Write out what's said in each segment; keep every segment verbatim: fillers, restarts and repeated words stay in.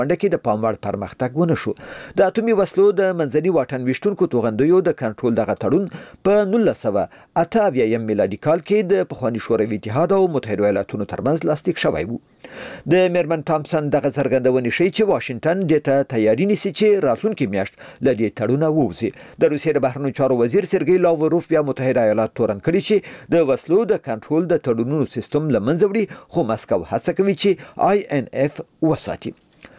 منډه کې د پام وړ پرمختګ ونه شو. د اتومي وسلو د منځني واټن ویشتونکو توغندیو د کنټرول دغه تړون په نولس سوه اته اویایم میلادي کال کې د پخواني شوروي اتحاد او متحده ایالاتونو ترمنځ لاسلیک شوی و. د میرمن تامسن دغه څرګندونې ښیي چې واشنگټن دې ته تیاری نیسي چې راتلونکي میاشت له دې تړونه ووځي. د روسیې د بهرنیو چارو وزیر سرګی لاوروف بیا متحده ایالات تورن کړي چې د وسلو د کنټرول د تړونونو سیستم له منځه وړي، خو مسکو هڅه کوي چې آی ان اف وساتي.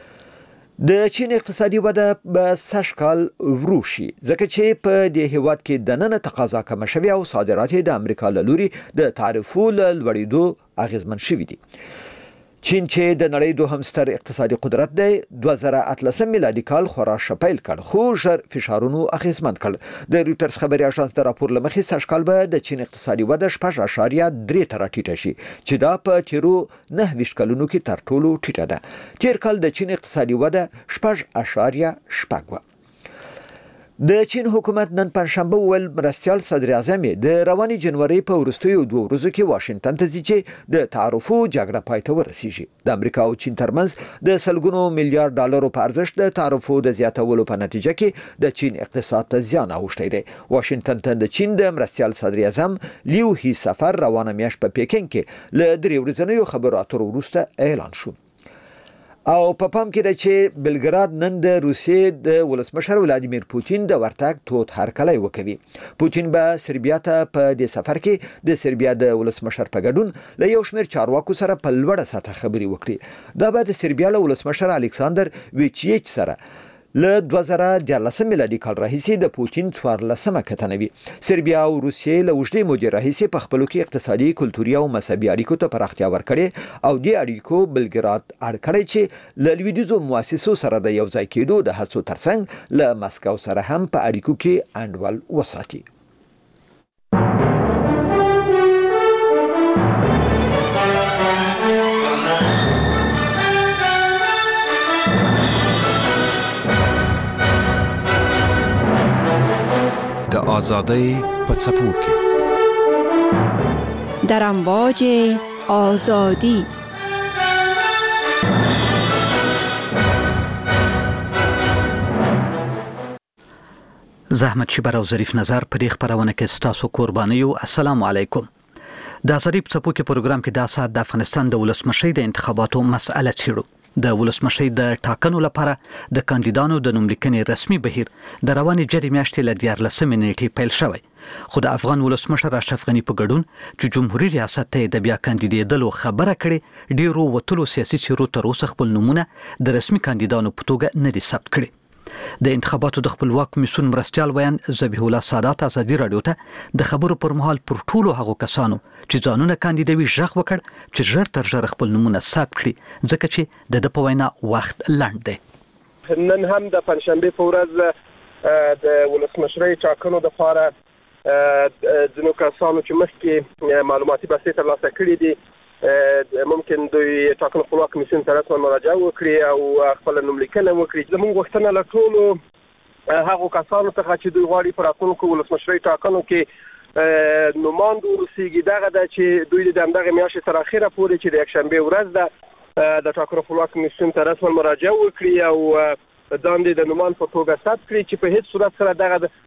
د چین اقتصادي وده به سږ کال ورو شي ځکه چې په دې هیواد کې دننه تقاضا کمه شوې او صادرات د امریکا له لوري د تعرفو له لوړېدو اغیزمن شوي دي. چین چې د نړۍ دوهم ستر اقتصادي قدرت دی دوه زره اتلسم میلادي کال خورا شپیل کړ، خو ژر فشارونو اغیزمن کړ. د رویټرز خبري اژانس د راپور له مخې سږ کال به د چین اقتصادي وده شپږ اعشاریه درې ته راټیټه شي چې دا په تیرو نهه ویشت کلونو کې تر ټولو ټیټه ده. تیر کال د چین اقتصادي وده شپږ اعشاریه شپږ وه. د چین حکومت نن پنځشنبه وویل مرستیال صدر اعظم د رواني جنوري په وروستیو دوه ورځو کې واشنگټن ته ځي چې د تعرفو جګړه پای ته ورسیږي. د امریکا او چین ترمنځ د سلګونو میلیارډ ډالرو په ارزښت د تعرفو د زیاتولو په نتیجه کې د چین اقتصاد ته زیان اوښتی دی. واشنگټن ته د چین د مرستیال صدر اعظم لیو هی سفر روانه میاشت په پیکینګ کې له درې ورځنیو خبرو اترو وروسته اعلان شو. او په پام کې ده چې بلګراد نن د روسیې د ولسمشر ولادیمیر پوتین د ورتګ تود هرکلی وکوي. پوتین به سربیا ته په دې سفر کې د سربیا د ولسمشر په ګډون له یو شمېر چارواکو سره په لوړه سطحه خبرې وکړي. دا به د سربیا له ولسمشر الکساندر ویچیچ سره له دوه زره دیارلسم میلادي کال راهیسې د پوتین څوارلسمه کتنه وي. سربیا او روسیې له اوږدې مودې راهیسې په خپلو کې اقتصادي، کلتوري او مذهبي اړیکو ته پراختیا ورکړې او دې اړیکو بلګراد اړ کړی چې له لویدیځو مؤسسو سره د یو ځای کېدو د هڅو ترڅنګ له مسکو سره هم په اړیکو کې انډول وساتي. د آزادۍ په څپو کې در امواج آزادی زحمت شبر او ظریف نظر په دې خبرونه کې ستاسو قربانیو. السلام علیکم. د آزادۍ په څپو کې پروګرام کې دا سات د افغانستان د ولسمشۍ د انتخاباتو مسأله چیرو. د ولسمشۍ د ټاکنو لپاره د کاندیدانو د نوملیکنې رسمي بهیر د روانې جدي میاشتې له دیارلسمې نیټې پیل شوی، خو د افغان ولسمشر اشرف غني په ګډون چې جمهوریت ریاست ته د بیا کاندیدېدلو خبره کړې، ډیرو وتلو سیاسي څیرو تر اوسه خپل نومونه د رسمي کاندیدانو په توګه نه دي ثبت کړي. د انتخاباتو د خپلواک کمیسیون مرستیال ویان ذبیح الله سادات ازادي رادیو ته د خبرو پر مهال پر ټولو هغو کسانو چې ځانونه کاندیدوي ژغ وکړ چې ژر تر ژره خپل نومونه ثبت کړي، ځکه چې د ده په وینا وخت لنډ دی. نن هم د پنځشنبې په ورځ د ولسمشرۍ ټاکنو دپاره ځینو کسانو چې مخکې معلوماتي بستې ترلاسه کړي دي ممکن دوی ټاکنو خپلواک کمیسیون ته رسما مراجعه وکړي او خپل نوملیکنه وکړي. زموږ غوښتنه له ټولو هغو کسانو څخه چې دوی غواړي په راتلونکو ولسمشرۍ ټاکنو کې نوماند وروسیږي دغه ده چې دوی د همدغې میاشتې تر اخره پورې چې د یکشنبې ورځ ده د ټاکنو خپلواک کمیسیون ته رسما مراجعه وکړي او ځان د نوماند په توګه ثبت کړي چې په هیڅ صورت سره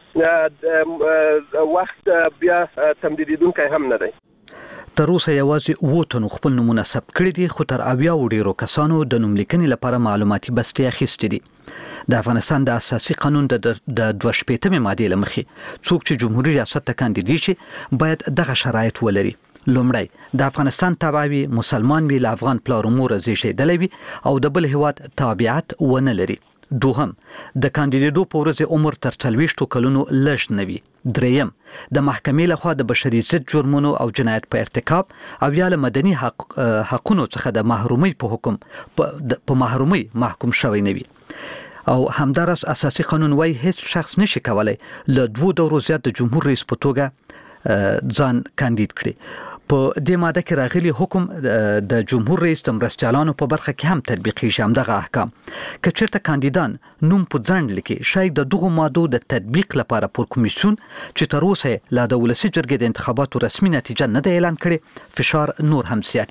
دغه وخت بیا تمدیدېدونکی هم نه دی. تر اوسه یوازې اووه تنو خپل نومونه ثبت کړي دي، خو تر اویاو ډیرو کسانو د نوملیکنې لپاره معلوماتي بستې اخیستې دي. د افغانستان د اساسي قانون د دوه شپېتمې مادې له مخې څوک چې جمهوریت ریاست ته کاندیدي شي باید دغه شرایط ولري. لومړی د افغانستان تابع وي، مسلمان وي، له افغان پلار و موره زیږېدلی وي او د بل هیواد تابعیت ونه لري. دوهم د کاندیدېدو په ورځ عمر تر څلوېښتو کلونو لږ نه وي. دریم د محکمې لخوا د بشري ضد جرمونو او جنایت په ارتکاب او یا له مدني حق حقونو څخه د محرومۍ په حکم په محرومۍ محکوم شوی نه وي. او همدارس اساسي قانون وايي هیڅ شخص نشي کولای له دوه دورو زیات د جمهور رئیس په توګه ځان کاندید کړي. په دې ماده کې راغلي حکم د جمهور رئیس د مرستیالانو په برخه کې هم تطبیقیږي. همدغه احکام که چېرته کاندیدان نوم په ځنډ لیکي، شاید د دغو مادو د تطبیق لپاره پر کمیسیون چې تر اوسه لا د ولسي جرګې د انتخاباتو رسمي نتیجه نه ده اعلان کړې فشار نور هم زیات شي.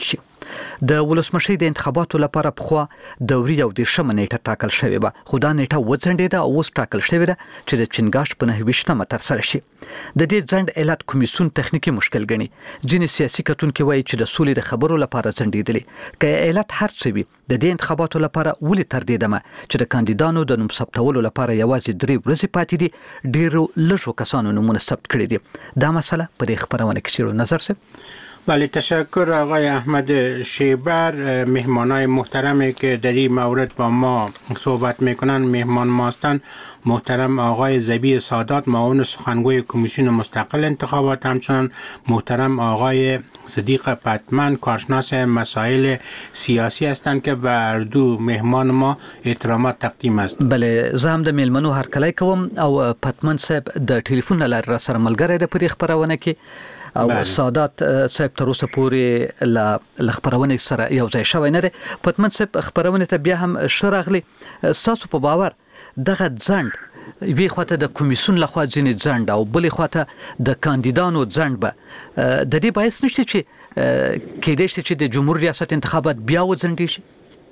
د ولسمشي د انتخاباتو لپاره پخوا دوري او د شمه نیټه ټاکل شوې و خو دا نیټه وځنډېده او اوس ټاکل شوې ده چې د چنګاش په نهه ویشتمه تر سره شي. د دې ځنډ علت کمیسیون تخنیکی مشکل ګڼي. ځینې سیاسي کتونکو وایي چې د سولې د خبرو لپاره ځنډېدلې. که علت هر څه وي د دې انتخاباتو لپاره ولې تر دې دمه چې د کاندیدانو د نوم ثبتولو لپاره یوازې درې ورځې پاتې دي ډیرو لږو کسانو نومونه ثبت کړي دي. دا مسله په دې خبرونه کې چیرې نظر سه؟ بله تشکر آقای احمد شیبر. مهمانای محترمی که در این مورد با ما صحبت میکنن مهمان ماستن محترم آقای زبی سادات معاون سخنگوی کمیسیون مستقل انتخابات، همچنان محترم آقای صدیق پتمن کارشناس مسائل سیاسی هستند که بر دو مهمان ما احترامات تقدیم است. بله زه هم د میلمنو هرکلی کوم او پتمن صاحب د ټلیفون له لارې را سره ملګری دی په دې خبرونه کې او بله. سادات صاحب تر اوسه پورې له خبرونه سره یو ځای شوی نه دی. پتمن صاحب خبرونه ته بیا هم ښه راغلی. ستاسو په باور دغه ځنډ وی خواته د کمیسیون لخوا ځینې ځنډ او بلې خواته د کاندیدانو ځنډ به د دې باعث نشته چې کېدای شي چې د جمهور ریاست انتخابات بیا وځنډي شي؟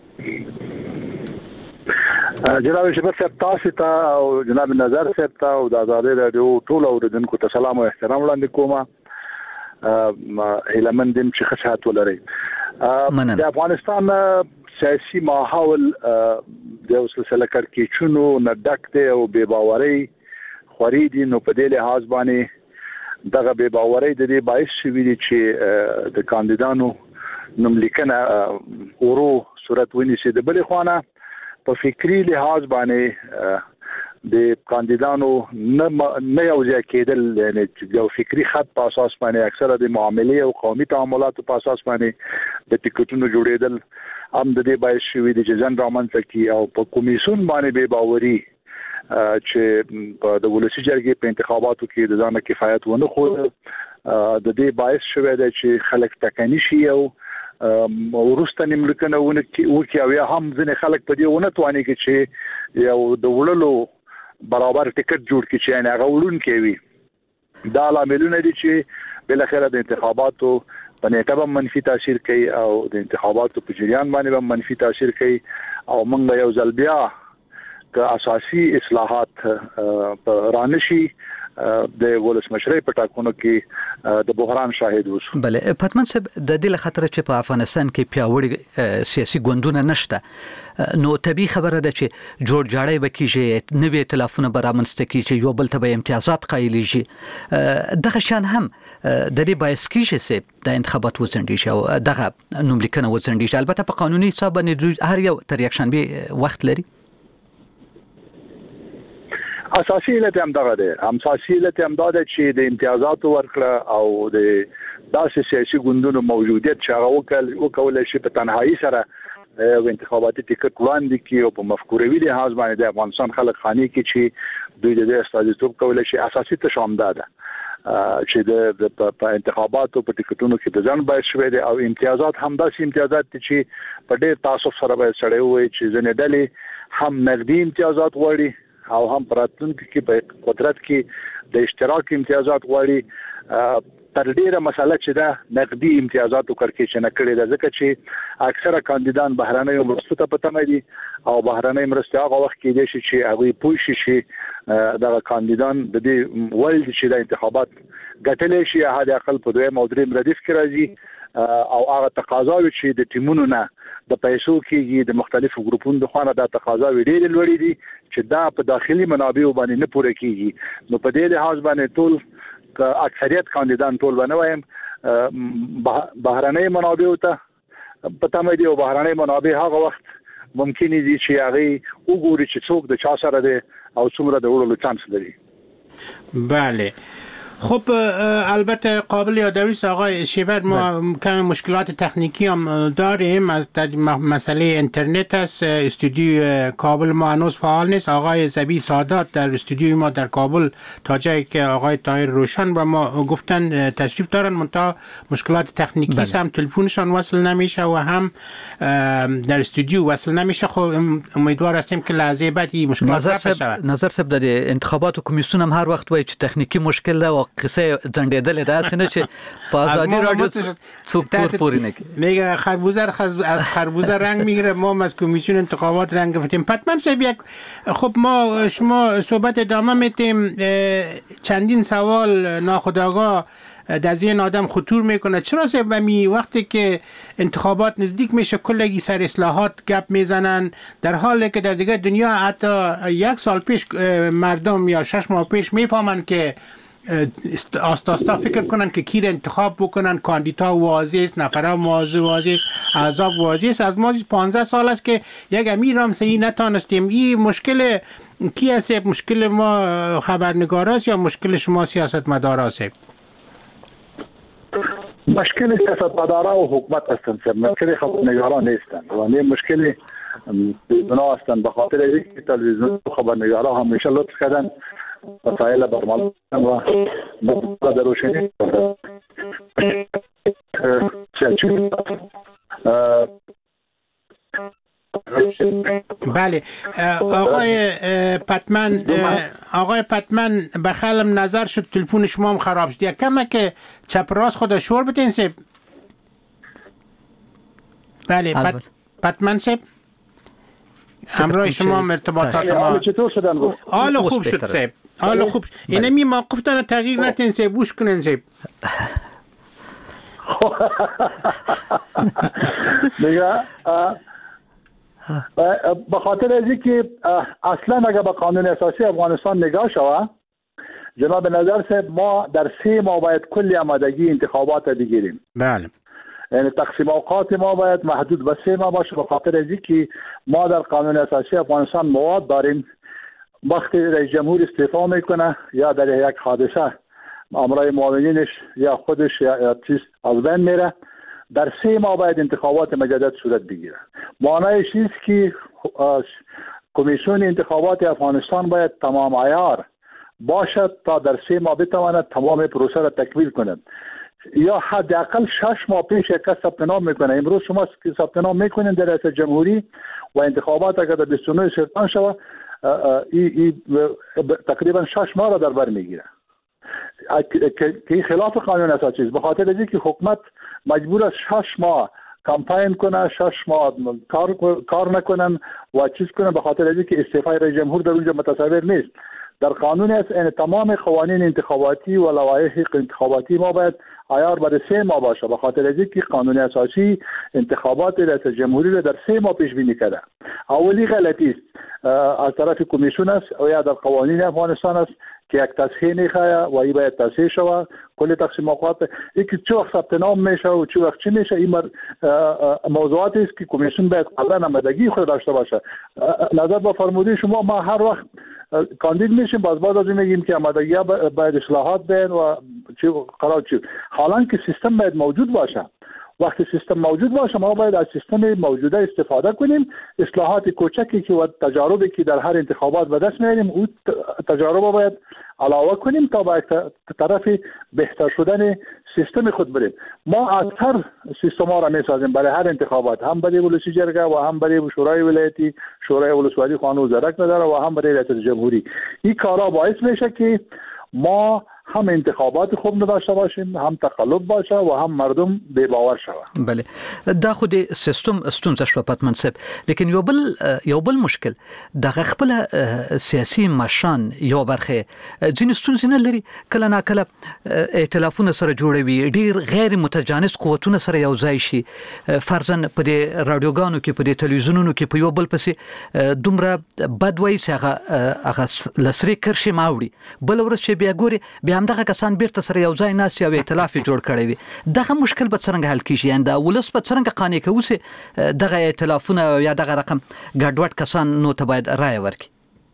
جناب شبر صاحب تاسو ته او جناب نظر صاحب ته او د آزادۍ رادیو ټول اوریدونکو ته سلام او احترام وړاندې کوم. هیلمن دیم چې خشات ولري. د افغانستان سیاسي ماحول د سلسله کړکېچونو نه ډک دی او بې باورۍ خوري دي. نو په دې لحاظ باندې دغه بې باورۍ د دې باعث شوي دي چې د کاندیدانو نوملیکنه ورو صورت ونیسي. د بلې خوا نه په فکري لحاظ باندې د کاندیدانو نه نه یو ځای کېدل، یعنی یو فکری خط په اساس باندې اکثره د معاملې او قومي تعاملاتو په اساس باندې د ټیکټونو جوړېدل هم د دې باعث شوي دي چې ځنډ رامنځته کړي او په کمیسیون باندې بې باوري چې د ولسي جرګې په انتخاباتو کې د ځانه کفایت ونه ښود د دې باعث شوی دی چې خلک ټکني شي او وروسته نیملیکنه وکړي او یا هم ځینې خلک په دې ونه توانېږي چې یو د وړلو برابر ټیکټ جوړ کړي چې هغه وړونکی وي. دا لاملونه دي چې بالاخره د انتخاباتو په نیټه به منفي تاثیر کوي او د انتخاباتو په جریان باندې به منفي تاثیر کوي او موږ یو ځل بیا که اساسي اصلاحات رانشي د ولسمشرۍ په ټاکنو کې د بحران شاهد اوسو. بله پتمن صاحب د دې له خطر چې په افغانستان کې پیاوړي سیاسي ګوندونه نشته نو طبيعي خبره ده چې جوړ جاړی به کیږي، نوې ائتلافونه به رامنځته کیږي، یو بل ته به امتیازات قایلیږي. دغه شان هم د دې باعث کیږي چې د انتخابات وځنډي شي او دغه نوملیکنه وځنډي شي. البته په قانوني حساب باندې هر یو تر یک شنبه وخت لري. اساسي علت هم دغه دی. هم اساسي علت هم دا ده چې د امتیازاتو ورکړه او د داسې سیاسي ګوندونو موجودیت چې هغه وکولای شي په تنهایی سره و انتخاباتي ټیکټ وړاندې کړي او په مفکوروي لحاظ باندې د افغانستان خلک خاني کې چې دوی د دې استازیتوب کولای شي. اساسي تشام ده چې د په انتخاباتو په ټیکټونو کې د ځان باید شوي دي او امتیازات هم داسې امتیازات دي چې په ډېر تعصب سره باید سړی ووایي چې ځینې ډلې هم نقدي امتیازات غواړي او هم پراتونکو کې په قدرت کې د اشتراک امتیازات غواړي. تر ډیره مسله چې دا نقدي امتیازاتو کړکېچ نه کړي ده ځکه چې اکثره کاندیدان بهرنۍ مرستو ته پته دي او بهرنۍ مرستې هغه وخت کې دي چې هغه پوه شي چې دا کاندیدان د دې ولې چې د انتخابات ګټلې شي هغه اقل په دویم او دریم ردیف کې راځي او هغه تقاضاوي چې د ټیمونو نه د پیسو کېږي د مختلفو ګروپونو د خوانه د تقاضاوي ډېرې لوړې دي چې دا په داخلي منابعو باندې نه پوره کېږي. نو په دې لحاظ باندې ټول اکثریت کاندیدان ټول باندې وایم بهرنۍ منابعو ته پته مې دی او بهرنۍ منابع هغه وخت ممکن دي چې هغه وګوري چې څوک د چا سره دی او څومره د وړلو چانس لري. بله خب البته قابل یادآوری است آقای شیبر ما کم مشکلات تکنیکی هم داریم. از مسئله اینترنت است. استودیو کابل ما هنوز فعال نیست. آقای زبی سادات در استودیو ما در کابل تا جایی که آقای طاهر روشن با ما گفتن تشریف دارن منتها مشکلات تکنیکی است. هم تلفنشان وصل نمیشه و هم در استودیو وصل نمیشه. خب امیدوار هستیم که لحظه بعد این مشکلات رفع شود. نظر صاحب د انتخاباتو کمیسیون هم هر وخت وایي چې تکنیکی مشکل ده او قصه ځنډېدلې ده څنګه چې په آزادی رادیو څوک تور پوری نه کوي. میگه خربوزه از خربوزه رنگ میگیره، ما از کمیسیون انتخابات رنگ گرفتیم. پتمن صاحب یک خب ما شما صحبت ادامه میتیم. چندین سوال ناخودآگاه در ذهن آدم خطور میکنه. چرا صاحب می وقتی که انتخابات نزدیک میشه کلگی سر اصلاحات گپ میزنن، در حالی که در دیگه دنیا حتی یک سال پیش مردم یا شش ماه پیش میفهمن که آستا آستا فکر کنن که کی انتخاب بکنن، کاندیدا واضح است، نفرا واضح واضح است، احزاب واضح است. از ما پانزده سال است که یک امیر هم صحیح نتانستیم. این مشکل کی است؟ مشکل ما خبرنگاراست یا مشکل شما سیاستمداراست؟ مشکل سیاستمدارا و حکومت هستند، مشکل خبرنگاران نیستند. و این مشکل اونا هستند، به خاطر اینکه تلویزیون و خبرنگارا همیشه لطف کردن مسائل برمال و در روشنی بله. آقای پتمن آقای پتمن بخالم نظر شد تلفن شما هم خراب شد. یک کمه که چپ راست خود شور بتین سیب. بله پت... پتمن سیب همراه شما ارتباطات ما چطور شدن؟ حال خوب شد سیب، حال خوب. اینه می موقف داره تغییر نتین سیب، بوش کنن سیب. دیگه به خاطر از اینکه اصلا اگر به قانون اساسی افغانستان نگاه شود، جناب نظر صاحب ما در سه ماه باید کلی آمادگی انتخابات بگیریم. بله. یعنی تقسیم اوقات ما باید محدود به سه ماه باشه، به خاطر از اینکه ما در قانون اساسی افغانستان مواد داریم وقتی رئیس جمهور استعفا میکنه یا در یک حادثه امرای معاونینش یا خودش یا چیز از بین میره، در سه ماه باید انتخابات مجدد صورت بگیره. معنیش است که کمیسیون انتخابات افغانستان باید تمام عیار باشد تا در سه ماه بتواند تمام پروسه را تکمیل کند. یا حداقل شش ماه پیش یک کس ثبت نام میکنه. امروز شما که ثبت نام میکنین در ریاست جمهوری و انتخابات اگر در بیست و نه سپتامبر شود، ای تقریبا شش ماه را در بر میگیره که خلاف قانون اساسی است. به خاطر اینکه حکومت مجبور است شش ماه کمپاین کنه، شش ماه کار کار نکنن و چیز کنن، به خاطر اینکه استعفای رئیس جمهور در اونجا متصور نیست. در قانون است این تمام قوانین انتخاباتی و لوایح انتخاباتی ما باید عیار بر سه ماه باشه، به خاطر اینکه قانون اساسی انتخابات رئیس جمهوری را در سه ماه پیش بینی کرده. اولی غلطی است از طرف کمیسیون است و یا در قوانین افغانستان است که یک تصحیح نخواهی و این باید تصحیح شود. کل تقسیم اوقات اینکه چه وقت ثبت نام میشه و چه وقت چی میشه، این موضوعاتی است که کمیسیون باید قبلا آمادگی خود داشته باشه. نظر به فرموده شما ما هر وقت کاندید میشیم، باز باز از این میگیم که آمادگی باید اصلاحات بین و چی قرار چی. حالا که سیستم باید موجود باشه، وقتی سیستم موجود باشه ما باید از سیستم موجوده استفاده کنیم. اصلاحات کوچکی که و تجاربی که در هر انتخابات به دست میاریم او تجارب باید علاوه کنیم تا به طرف بهتر شدن سیستم خود بریم. ما از هر سیستم ها را میسازیم برای هر انتخابات، هم برای ولسی جرگه و هم برای شورای ولایتی، شورای ولسوالی خانه وزارت نداره و هم برای ریاست جمهوری. این کارا باعث میشه که ما هم انتخابات خوب نداشته باشیم، هم تقلب باشه و هم مردم بے باور شوه. بله دا خو د سیستم ستونزه شو پاتمن صاحب، لیکن یو بل یو بل مشکل د خپل سیاسي مشران یو برخه ځین ستونزې نه لري، کله نا کله ائتلافونه سره جوړوي، ډیر غیر متجانس قوتونه سره یو ځای شي، فرضاً په دې رادیوګانو کې په دې تلویزیونونو کې په یو بل پسې دومره بدوي څنګه هغه لسري کرشي ماوړي، بل ورځ چې بیا ګوري بیا هم دغه کسان بیرته سره یو ځای ناس یو ائتلاف جوړ کړی وي. دغه مشکل به څنګه حل کیږي؟ یعنی دا ولس به څنګه قانع کوي دغه ائتلافونه یا دغه رقم ګډوډ کسان نو ته باید رائے ورکړي؟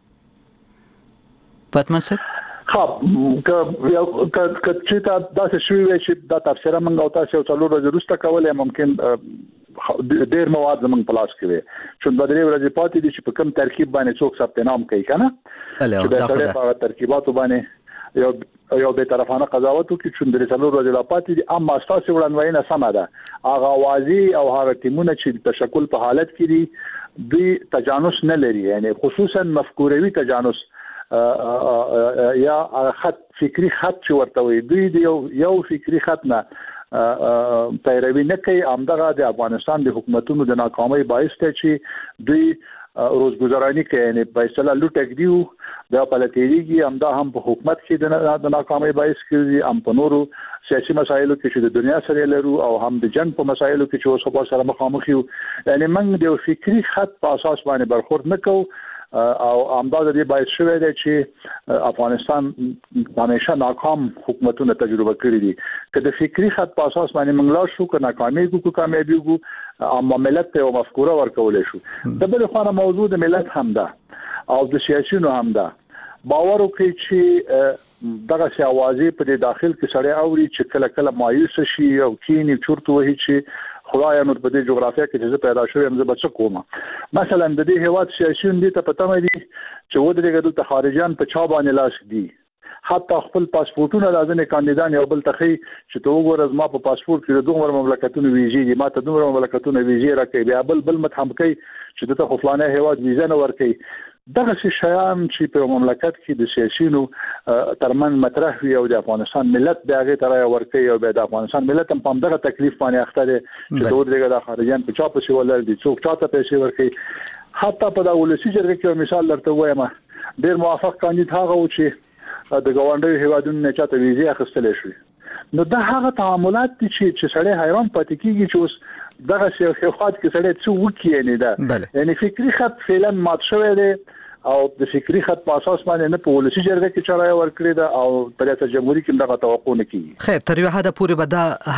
پاتمن صاحب خب که یو که چې تا داسې شوي وي چې دا تفسیره موږ او تاسو یو څلور ورځې وروسته کولی، ممکن ډېر مواد زموږ په لاس کې وي، چون به درې ورځې پاتې دي چې په کوم ترکیب باندې څوک ثبت نام کوي که نه، چې د سړی په هغه ترکیباتو باندې یو یو بې طرفانه قضاوت وکړي، چون درې څلور ورځې لا پاتې دي. اما ستاسو وړاندوینه سمه ده، هغه اوازې او هغه ټیمونه چې تشکل په حالت کې دي دوی تجانس نه لري، یعنی خصوصا مفکوروي تجانس یا خط فکری خط چې ورته وي دوی د یو فکری خط نه پیروي نه کوي. همدغه د افغانستان د حکومتونو د ناکامۍ باعث دی چې دوی روزګذرانی کوي، یعنی په اصطلاح لوټ کړي دا پلتېږي. همدا هم په حکومت کې د ناکامۍ باعث کېږي، هم په نورو سیاسي مسایلو کې چې د دنیا سره لرو او هم د جنگ په مسایلو کې چې اوس په سره مخامخ یو. یعنی موږ د فکری خط په اساس باندې برخورد نه کوو او همدا د دې باعث شوی دی چې افغانستان همیشه ناکام حکومتونه تجربه کړې دي. که د فکری خط په اساس باندې موږ لا شو که ناکامي کو کامیابی کو اما ملت ته مفکوره ورکول شو. د بل خو موضوع د ملت هم ده او د سیاسيونو هم ده. باور وکړي چې دغه سي اوازې په داخل کې سړی اوري چې کله کله مایوس شي او کینی چورته وهي چې خدای نور په دې جغرافیه کې چې پیدا شوی هم زه بچ کوم. مثلا د دې هواد سیاسيون دي ته پته مې دي چې ودرېږي د خارجيان په چا باندې لاس دي، حتی خپل پاسپورتونه لازم کاندیدان یو بل تخي چې تو وګورئ ما په پاسپورت کې دوه مملکتونو ویزې دي، ما ته دوه مملکتونو ویزې راکړي، بیا بل بل متهم کوي چې دغه خپلانه هواد ویزه نه ورکړي. دغه شیان چې په مملکت کې د سیاسيونو ترمن مطرح وي او د افغانستان ملت دغه ترای ورکړي او د افغانستان ملت هم په دغه تکلیف باندې اخته دي چې دوی دغه د خارجيان په چا په سی ولر دي څوک چاته پیسې ورکړي. حتی په د ولسی جرګه کې مثال درته وایم ډیر موافق کاندید هغه و چې د ګاونډي هیوادونو نه چاته ویزه اخیستل شي. نو دا هغه تعاملات دي چې سړی حیران پاتې کیږي چې اوس دغه سیاسي خاط کې سړی څه وکړي نه ده. یعنی فکری خط فعلا مات شوی دی او د فکری خط په اساس باندې نه په ولسی جرګه کې چارای ورکړي ده او په ریاست جمهوریت کې دغه توقع نه کیږي. خیر تر یو حد پورې به دا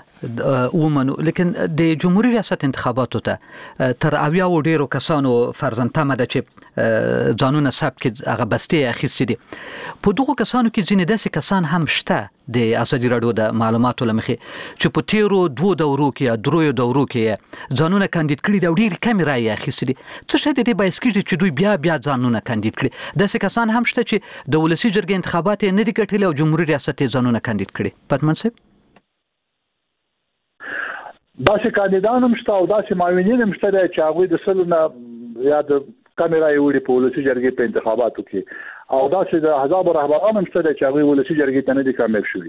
هم ومنو، لیکن د جمهوریت ریاست انتخاباتو ته تر اویا و ډیرو کسانو فرضاً تمه ده چې ځانونه ثبت کړي هغه بستې اخیستي دي. په دغو کسانو کې ځینې داسې کسان هم شته د ازادي راډیو د معلوماتو لمخې چې په تیرو دوه دورو کې درویو دورو کې ځانونه کاندید کړي دي او ډېرې کمې رایې اخیستې دي. څه شی د دې باعث کېږي چې دوی بیا بیا ځانونه کاندید کړي؟ داسې کسان هم شته چې د ولسي جرګې انتخابات یې نه دي ګټلي او جمهوري ریاست یې ځانونه کاندید کړي. پتمن صاحب داسې کاندیدان هم شته او داسې معاونین هم شته چې هغوی د سلو نه یا د کمې رایې وړي په ولسي جرګې په انتخاباتو کې او داسې د احزاب رهبران هم شته چې هغوی ولسي جرګې ته نه دي کامیاب شوي.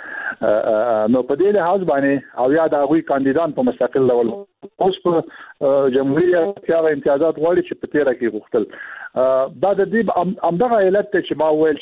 نو په دې لحاظ باندې او یا د هغوی کاندیدان په مستقل ډول اوس په جمهوریت کې هغه امتیازات غواړي چې په تیره کې غوښتل. دا د دې همدغه علت دی چې ما وویل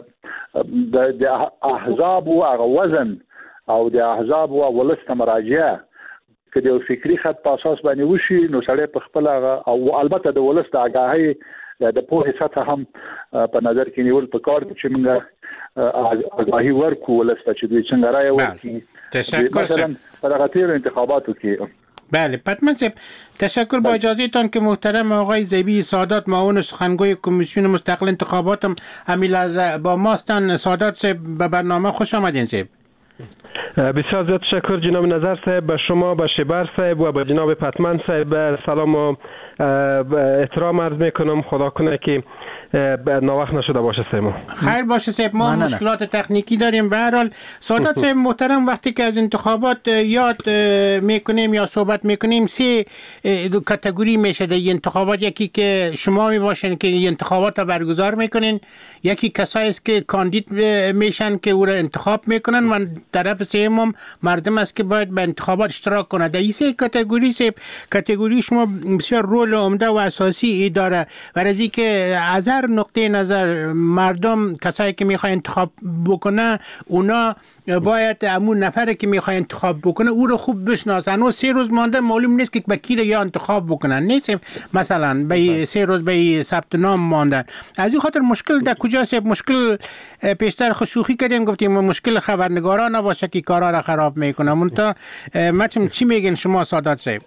چې د احزاب او هغه وزن او د احزاب او ولس ته مراجعه که د فکری خط په اساس باندې وشي نو سړی په خپل او البته د ولس د آگاهی د پوهې سطح هم په نظر کې نیول پکار دي چې موږ آگاهی ورکو ولس ته چې دوی څنګه رایه ورکړي. تشکر مثلا په دغه تیرو انتخاباتو کې. بله پتمن صاحب تشکر. با اجازهتان که محترم آقای زیبی سادات معاون سخنگوی کمیسیون مستقل انتخابات هم همین لحظه با ماستن. سادات صاحب به برنامه خوش آمدین. صاحب بسیار زیاد تشکر جناب نظر صاحب، به شما، به شبر صاحب و به جناب پتمن صاحب سلام و احترام عرض میکنم. خدا کنه که ناوقت نشده باشه سیمو. خیر باشه صاحب، ما مشکلات تکنیکی داریم. به هر حال سادات صاحب محترم وقتی که از انتخابات یاد میکنیم یا صحبت میکنیم سه کاتگوری میشه در انتخابات. یکی که شما میباشین که انتخابات رو برگزار میکنین، یکی کسایی است که کاندید میشن که او را انتخاب میکنن و طرف سوم مردم است که باید به انتخابات اشتراک کنه. در این سه کاتگوری صاحب کاتگوری شما بسیار رول عمده و اساسی داره و از اینکه از هر نقطه نظر مردم کسایی که میخواد انتخاب بکنه اونا باید همون نفری که میخواد انتخاب بکنه او رو خوب بشناسن و سه روز مانده معلوم نیست که به کی رو یا انتخاب بکنن. نیست مثلا به سه روز به ثبت نام ماندن. از این خاطر مشکل در کجاست؟ مشکل پیشتر خشوخی کردیم گفتیم مشکل خبرنگارا نباشه که کارا را خراب میکنه. منتها مچم چی میگن شما سادات صاحب؟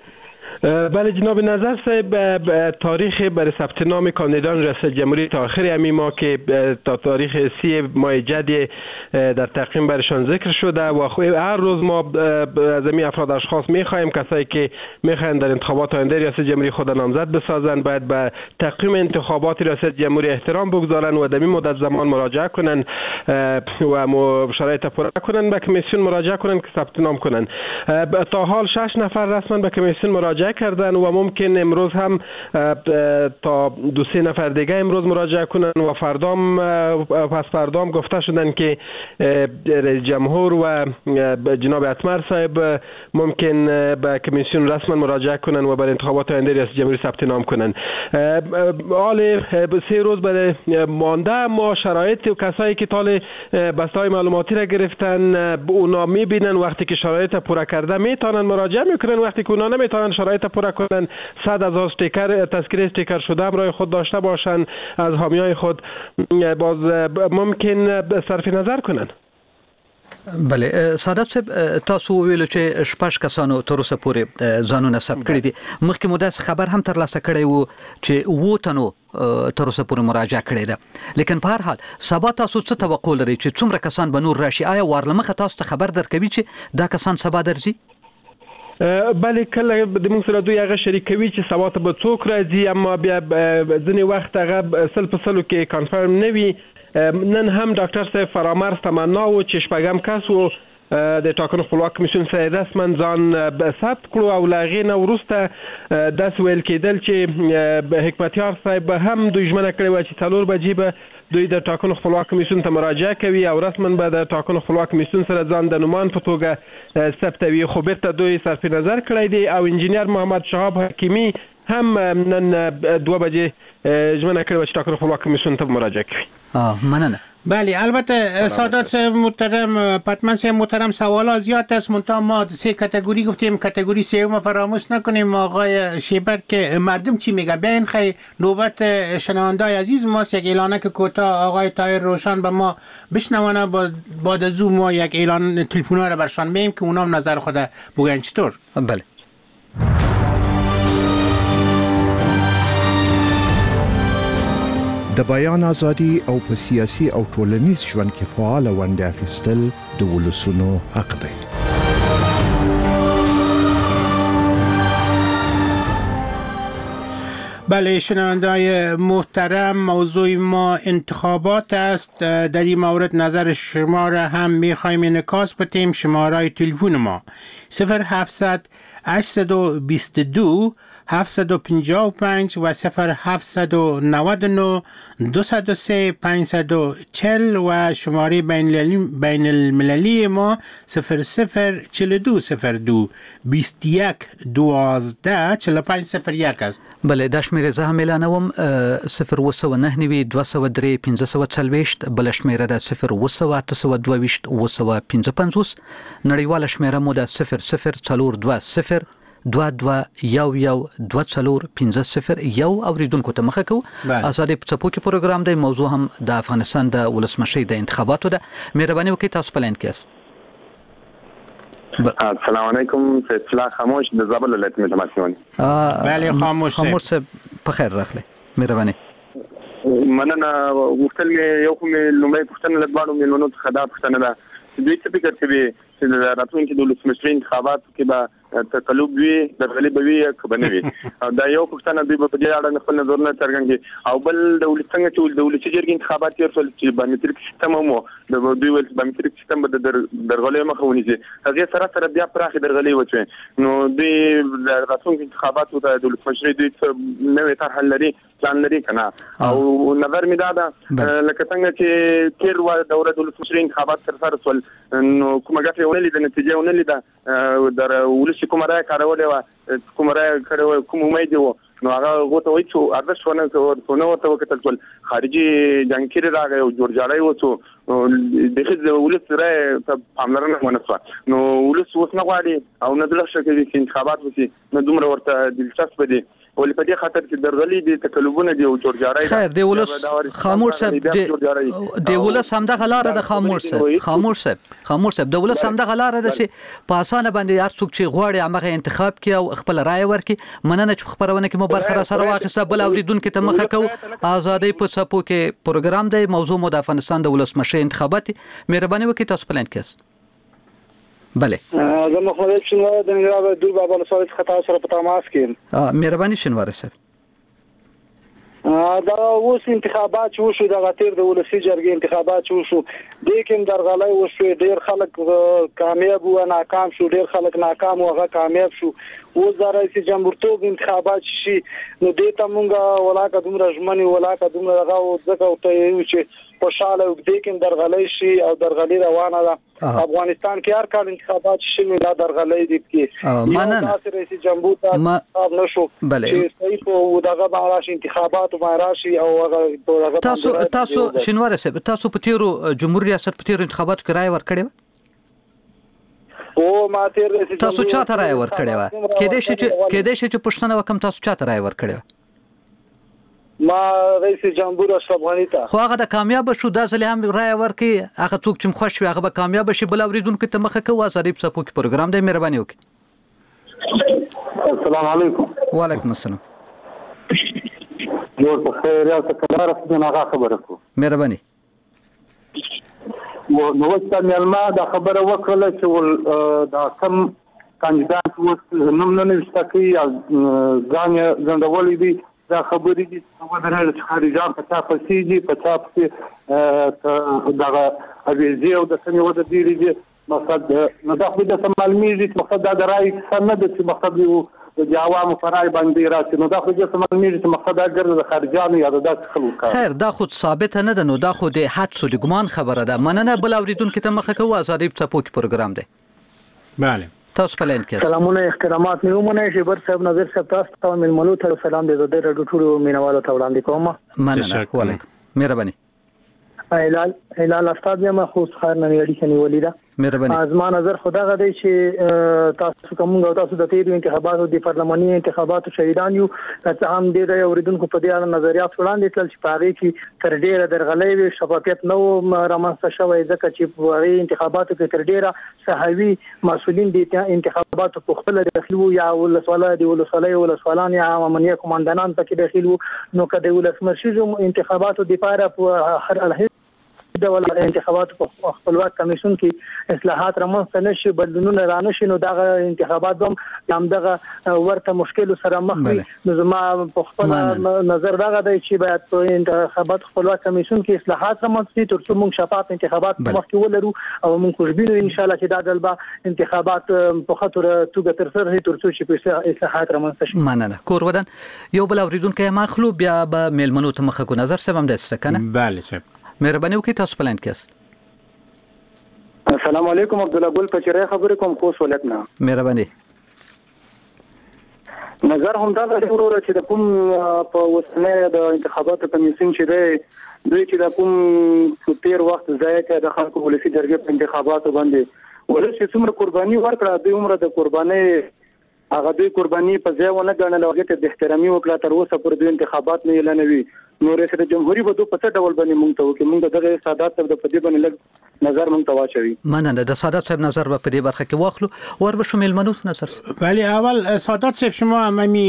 بله جناب نظر صاحب، تاریخ برای ثبت نام کاندیدان ریاست جمهوری تا آخر همین ماه که تا تاریخ سی ماه جدی در تقویم برشان ذکر شده و هر روز ما از همین افراد اشخاص میخوایم کسایی که میخواین در انتخابات آینده ریاست جمهوری خود نامزد بسازن باید به تقویم انتخابات ریاست جمهوری احترام بگذارن و در این مدت زمان مراجعه کنن و شرایط پوره کنن، به کمیسیون مراجعه کنن که ثبت نام کنن. تا حال شش نفر رسما به کمیسیون مراجعه نکردن و ممکن امروز هم تا دو سه نفر دیگه امروز مراجعه کنن و فردام پس فردام گفته شدن که رئیس جمهور و جناب اتمر صاحب ممکن به کمیسیون رسما مراجعه کنن و برای انتخابات آینده ریاست جمهوری ثبت نام کنن. حال سه روز برای مانده ما شرایط و کسایی که تال بسته‌های معلوماتی را گرفتن اونا میبینن وقتی که شرایط پورا کرده میتونن مراجعه میکنن، وقتی که اونا نمیتونن شرایط پورا کنن صد هزار استیکر تذکره استیکر شده برای خود داشته باشن از حامیای خود باز ممکن صرف نظر کنن. بله سعادت صاحب تاسو ویلو چې شپږ کسانو تر اوسه پورې ځانونه ثبت کړي دي. مخکې مو داسې خبر هم ترلاسه کړی و چې اووه تنو تر اوسه پورې مراجعه کړې ده، لیکن په هر حال سبا تاسو څه توقع لرئ چې څومره کسان به نور راشي؟ آیا وارلمخه تاسو ته خبر درکوي چې دا کسان سبا درځي؟ بله کله د موږ سره دوی هغه شریکوي چې سبا ته به څوک راځي، اما بیا ځینې وخت هغه سل په سلو کې کنفرم نه وي. نن هم ډاکټر صاحب فرامرز تمنا و چې شپږم کس و د ټاکنو خپلواک کمیسیون سره رسما ځان ثبت کړو او له هغې نه وروسته داسې ویل کېدل چې حکمتیار صاحب هم دوی ژمنه کړې وه چې څلور بجې به دوی د ټاکنو خپلواک کمیسیون ته مراجعه کوي او رسما به د ټاکنو خپلواک کمیسیون سره ځان د نومان په توګه ثبتوي، خو بیرته دوی صرف نظر کړی دی او انجینیر محمد شهاب حکیمي هم نن دوه بجې ژمنه کړې وه چې ټاکنو خپلواک کمیسیون ته مراجعه کوي. مننه. بله البته سعادت صاحب محترم پتمن صاحب محترم سوالات زیاد است، منتها ما سه کاتگوری گفتیم، کاتگوری سوم فراموش نکنیم. آقای شیبر که مردم چی میگه بیاین خیلی نوبت شنوندای عزیز ماست. یک اعلانه که کوتاه آقای طاهر روشن به ما بشنوانه، بعد از او ما یک اعلان تلفن‌ها رو برشان میگیم که اونا هم نظر خود بگن چطور. بله. د بیان ازادي او په سیاسي او ټولنیز ژوند کې فعال ونډه اخیستل د ولسونو حق دی. بله شنوندای محترم، موضوع ما انتخابات است. در این مورد نظر شما را هم میخوایم انعکاس بدیم. شماره تلفن ما صفر هفتصد هشتصد و بیست و دو هفتصد و پنجاه و پنج و صفر هفتصد و نود و نه دویست و سه پانصد و چهل و شماره بین المللی ما صفر صفر چهل و دو صفر دو بیست و یک دوازده چهل و پنج صفر یک است. بله دا شمیره زه هم اعلانوم صفر اوه سوه نهه نوي دوه سوه درې پنځه سوه څلوېښت، بله شمیره ده صفر اوه سوه اته سوه دوه ویشت اوه سوه پنځه پنځوس، نړیواله شمیره مو ده صفر صفر څلور دوه صفر دوه دوه یو یو دوه څلور پنځه صفر یو. اوریدونکو ته مخه کوو آزادۍ په څپو کې پروګرام دی. موضوع هم د افغانستان د ولسمشۍ د انتخاباتو ده. مهرباني وکړئ تاسو په لاین کې یاست. السلام علیکم، فیصله خاموش د زابل ولایت متمثل. بله خاموش خاموش صاحب په خیر راغلی. مهرباني. مننه. غوښتل مې یو کوم لومړی پوښتنه لږ میلمنو څخه دا پوښتنه ده چې دوی څه فکر کوي چې د راتلونکي د ولسمشرۍ انتخاباتو کې به تقلب وي، درغلي به وي که به نه وي؟ دا یو پوښتنه دوی به په دې اړه خپل نظرونه څرګند کړي. او بل د ولس څنګه چې د ولسي جرګې انتخابات تېر شول چې بایومتریک سیستم هم و، دوی ویل چې بایومتریک سیستم به د درغلیو مخه ونیسي، هغې سره سره بیا پراخې درغلۍ وشوې. نو دوی د راتلونکي انتخاباتو ته د ولسمشرۍ دوی څه نوې طرحه لري، پلان لري که نه؟ او نظر مې دا ده لکه څنګه چې تېر دوره د ولسمشرۍ انتخابات ترسره شول نو کومه ګټه یې ونه لیده، نتیجه یې ونه لیده، د ولس چې کومه رایه کارولې وه، کومه رایه کړې وه، کوم امید یې و، نو هغه هغو ته وایي چې ارزښت ونه ورته وکتل شول. خارجي جنګکیرې راغی او جوړجاړی وشو، بیخي د ولس رایې ته پاملرنه ونه شوه. نو ولس اوس نه غواړي او نه زړه ښه کوي چې انتخابات وشي، نه دومره ورته دلچسپه دي. ولې په دې خاطر چې درغلي دي، تقلبونه دي او جوړجاړی. خیر دی ولس خاموش صاحب دی ولس همدغه لاره ده. خاموش صاحب خاموش صاحب خاموش صاحب د ولس همدغه لاره ده چې په اسانه باندې هر څوک چې غواړي هغه انتخاب کړي او خپل رائے ورکړي. مننه چې خبرونه کې مو برخه را سره واخیسته. بل اوریدونکو ته مخه کوو آزادۍ په څپو کې پروګرام دی. موضوع مو د افغانستان د ولسمشۍ انتخابات. مهرباني وکړئ تاسو پلان کې. بله زه محمد شنواره د ننګرهار دور بابا له خطا سره په تماس کې. مهرباني شنواره صاحب. دا اوس انتخابات چې وشو، د غتیر د ولسی جرګې انتخابات چې وشو، د کوم درغلای وشو، ډیر خلک کامیاب او ناکام شو، ډیر خلک ناکام او هغه کامیاب شو. اوس د رئیس جمهورتوب انتخابات شي نو دې ته مونږه ولاکه دومره ژمنې ولاکه دومره هغه ځکه ورته یو چې خوشاله وګدې کې درغلې شي او درغلې روانه ده افغانستان کې هر کال انتخابات شي نو دا درغلې دي کې مننه رئیس جمهور ته نشو چې صحیح په دغه باندې انتخابات باندې راشي او هغه تاسو تاسو شنواره صاحب تاسو په تیرو جمهوریت ریاست په تیرو انتخاباتو کې رائے ورکړې او ما تیر رئیس تاسو چاته رائے ورکړې و کېدې شي چې کېدې شي چې پښتنه وکم تاسو چاته رائے ورکړې ما رئیس جمهور اشرف غنی ته خو هغه د کامیاب شو د ځلې هم رائے ورکړي هغه څوک چې خوش وي هغه به کامیاب شي بل اوریدونکو ته مخه کوي ظریف صاحب کې پروګرام دی مهرباني وکړئ السلام علیکم وعلیکم السلام جوړ په خیر یا څه کار څه نه خبره کو مهرباني نو وڅ مېلما دا خبره وکړه چې دا کم کاندیدات وڅ نوم نه نشته کی ځان غندولې دي دا خبرې دي چې ودرل چې خارجان په تاسو سيږي په تاسو دا اویزي او د سمې وده دی دي مقصد نو دا خو د معلومیږي چې مقصد دا راي څنګه د چې مقصد یو د عوامو فرای باندې راځي نو دا خو د معلومیږي چې مقصد اگر د خارجانو یا د خلکو خیر دا خو ثابت نه ده نو دا خو د حدس د ګمان خبره ده مننه بل اوریدونکو ته مخه کوي ازادي په پوک پروګرام دی بله تاسو په لین کې سلامونه احترامات مې ومنه شیبر صاحب نظر صاحب تاسو ته ملمنو ته سلام دې د رادیو ټولو مینوالو ته وړاندې کوم مننه وعلیکم مهرباني هلال هلال استاد یم خو خیر نه اړیکه نیولې ده مهرباني ازما نظر خدا غدي چې تاسو کوم غو تاسو د تیرو انتخاباتو د پارلماني انتخاباتو شهیدان یو تاسو هم ډیر اوریدونکو په دې اړه نظریات وړاندې کړل چې پاره کې تر ډیره درغلې وي شفافیت نو رامنځته شوی ځکه چې په انتخاباتو کې تر ډیره صحوي مسولین د انتخاباتو په خپل داخلو یا ولسواله دی ولسواله ولسوالان یا امنیه کمانډانان پکې داخلو نو کده ولسمرشي انتخاباتو د پاره په هر الهي د ول انتخابات په خپلواک کمیشن کې اصلاحات رامنځته نشي بدلونونه رانشي نو دغه انتخابات هم دغه ورته مشکل سره مخ وي نو زما په خپل نظر دغه دی چې باید په انتخابات خپلواک کمیشن کې اصلاحات رامنځته تر څو موږ شفاف انتخابات مخکې ولرو او موږ خوشبینو ان شاء الله چې دا دلبا انتخابات په خاطر توګه تر سره تر څو چې په اصلاحات رامنځته شي مننه کور ودان یو بل اوریدونکو ما خلو بیا به میلمنو ته مخه کو نظر سبم د استکنه بله صاحب مهرباني وکړئ تاسو پلاند کېست السلام علیکم عبد الله ګل پچری خبرې کوم کوس ولکنا مهرباني نظر هم دا لري ورور چې د کوم په وسنه د انتخاباتو کمیسیون چې دی دوی چې د کوم تیر وخت ځای کې د خلکو ولسی جرګې په انتخاباتو باندې ولسی څومره قرباني ورکړه د عمر د قرباني هغه د قرباني په ځای ونه غنل او هغه د احترامي وکړه تر اوسه پر د انتخابات نه اعلانوي نو رئیس جمهوریت په دوه پڅ ډول باندې مونږ ته وکي مونږ دغه سادات صاحب د پدې باندې لږ نظر مونږ ته واچوي مننه د سادات صاحب نظر په دې برخه کې واخلو ور به شامل منوت نظر ولی اول سادات صاحب شما همین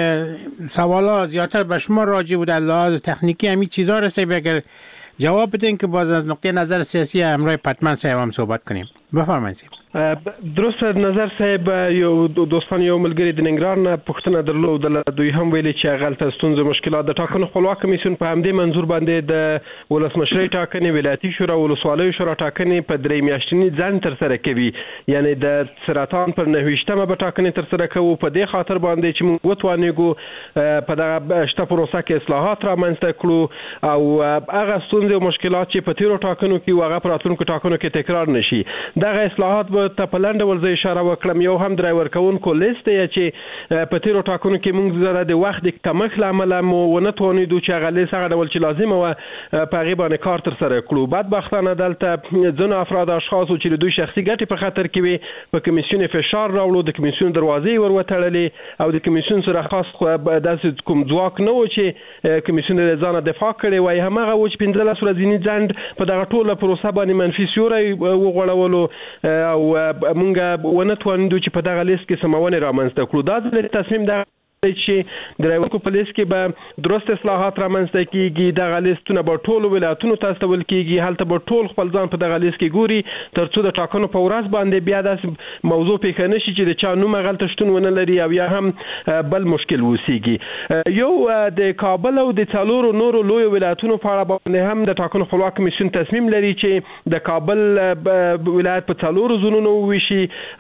سوالات زیاتر به شما راجع بود از لحاظ تکنیکی همین چیزا رسید بگر جواب بدین که باز از نقطه نظر سیاسی همراه پتمن صاحب هم صحبت کنیم بفرمایید درست نظر صاحب یو دوستان یو ملګری د ننګرهار نه پښتنه درلود د دوی هم ویلي چې غلطه ستونزې مشکلات د ټاکنو خپلواک کمیسیون په همدې منظور باندې د ولسمشرۍ ټاکنې ولایتي شورا ولسوالیو شورا ټاکنې په درې میاشتني ځنډ تر سره کوي یعنی د سرطان پر نهویشتمه به ټاکنې تر سره کوو په دې خاطر باندې چې موږ وتوانېږو په دغه شته پروسه کې اصلاحات رامنځته کړو او هغه ستونزې او مشکلات چې په تیرو ټاکنو کې او هغه په راتلونکو ټاکنو کې تکرار نشي دغه اصلاحات به ته په لنډ ول زه اشاره وکړم یو هم ډرایور کوونکو لیست دی چې په تیرو ټاکنو کې موږ زره د وخت د کمښت له امله مو ونه توانېدو چې هغه لیست هغه ډول چې لازمه وه په هغې باندې کار ترسره کړو بدبختانه دلته ځینو افراد اشخاصو چې د دوی شخصي ګټې په خطر کې وي په کمیسیون فشار راوړو د کمیسیون دروازې ور وتړلې او د کمیسیون سره خاص داسې کوم ځواک نه و چې کمیسیون د ځانه دفاع کړی وای هماغه و چې پنځلس ورځې ځنډ په دغه ټوله پروسه باندې منفي سیوری وغوړولو او مونږ ونه توانېدو چې په دغه لیست کې سمونې رامنځته کړو دا د تصمیم د چې د رایونکو په لیست کې به درست اصلاحات رامنځته کیږي دغه لیستونه به ټولو ولایتونو ته استول کیږي هلته به ټول خپل ځان په دغه لیست کې ګوري تر څو د ټاکنو په ورځ باندې بیا داسې موضوع پیښه نه شي چې د چا نوم هغلته شتون ونه لري او یا هم بل مشکل وسیږي یو د کابل او د څلورو نورو لویو ولایتونو په اړه باندې هم د ټاکنو خپلواک کمیسیون تصمیم لري چې د کابل ولایت په څلورو زونونو وویشي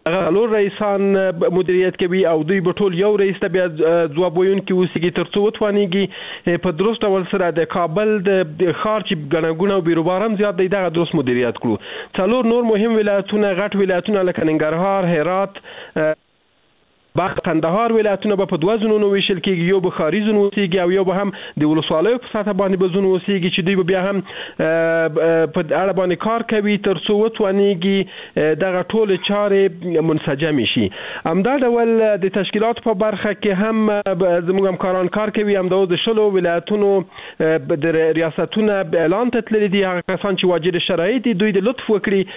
غلور رئیسان مدیریت کوي او دوی به ټول یو رئیس ته بیا ځواب ویونکي اوسېږي تر څو وتوانېږي په درست ډول سره د کابل د ښار چې ګڼه ګوڼه او بیروبار هم زیات دی دغه درست مدیریت کړو. څلور نور مهم ولایتونه غټ ولایتونه لکه ننګرهار، هرات، باغ، قندهار ولایتونه به په دوه زونونو ویشل کېږي، یو به ښاري زون اوسېږي او یو به هم د ولسوالیو په سطحه باندې به زون اوسېږي چې دوی به بیا هم په اړه باندې کار کوي تر څو وتوانېږي دغه ټولې چارې منسجمې شي. همدا ډول د تشکیلاتو په برخه کې هم زموږ همکاران کار کوي. همدا د شلو ولایتونو د ریاستونه اعلان ته تللي دي. هغه کسان چې واجد شرایط دي دوی د لطف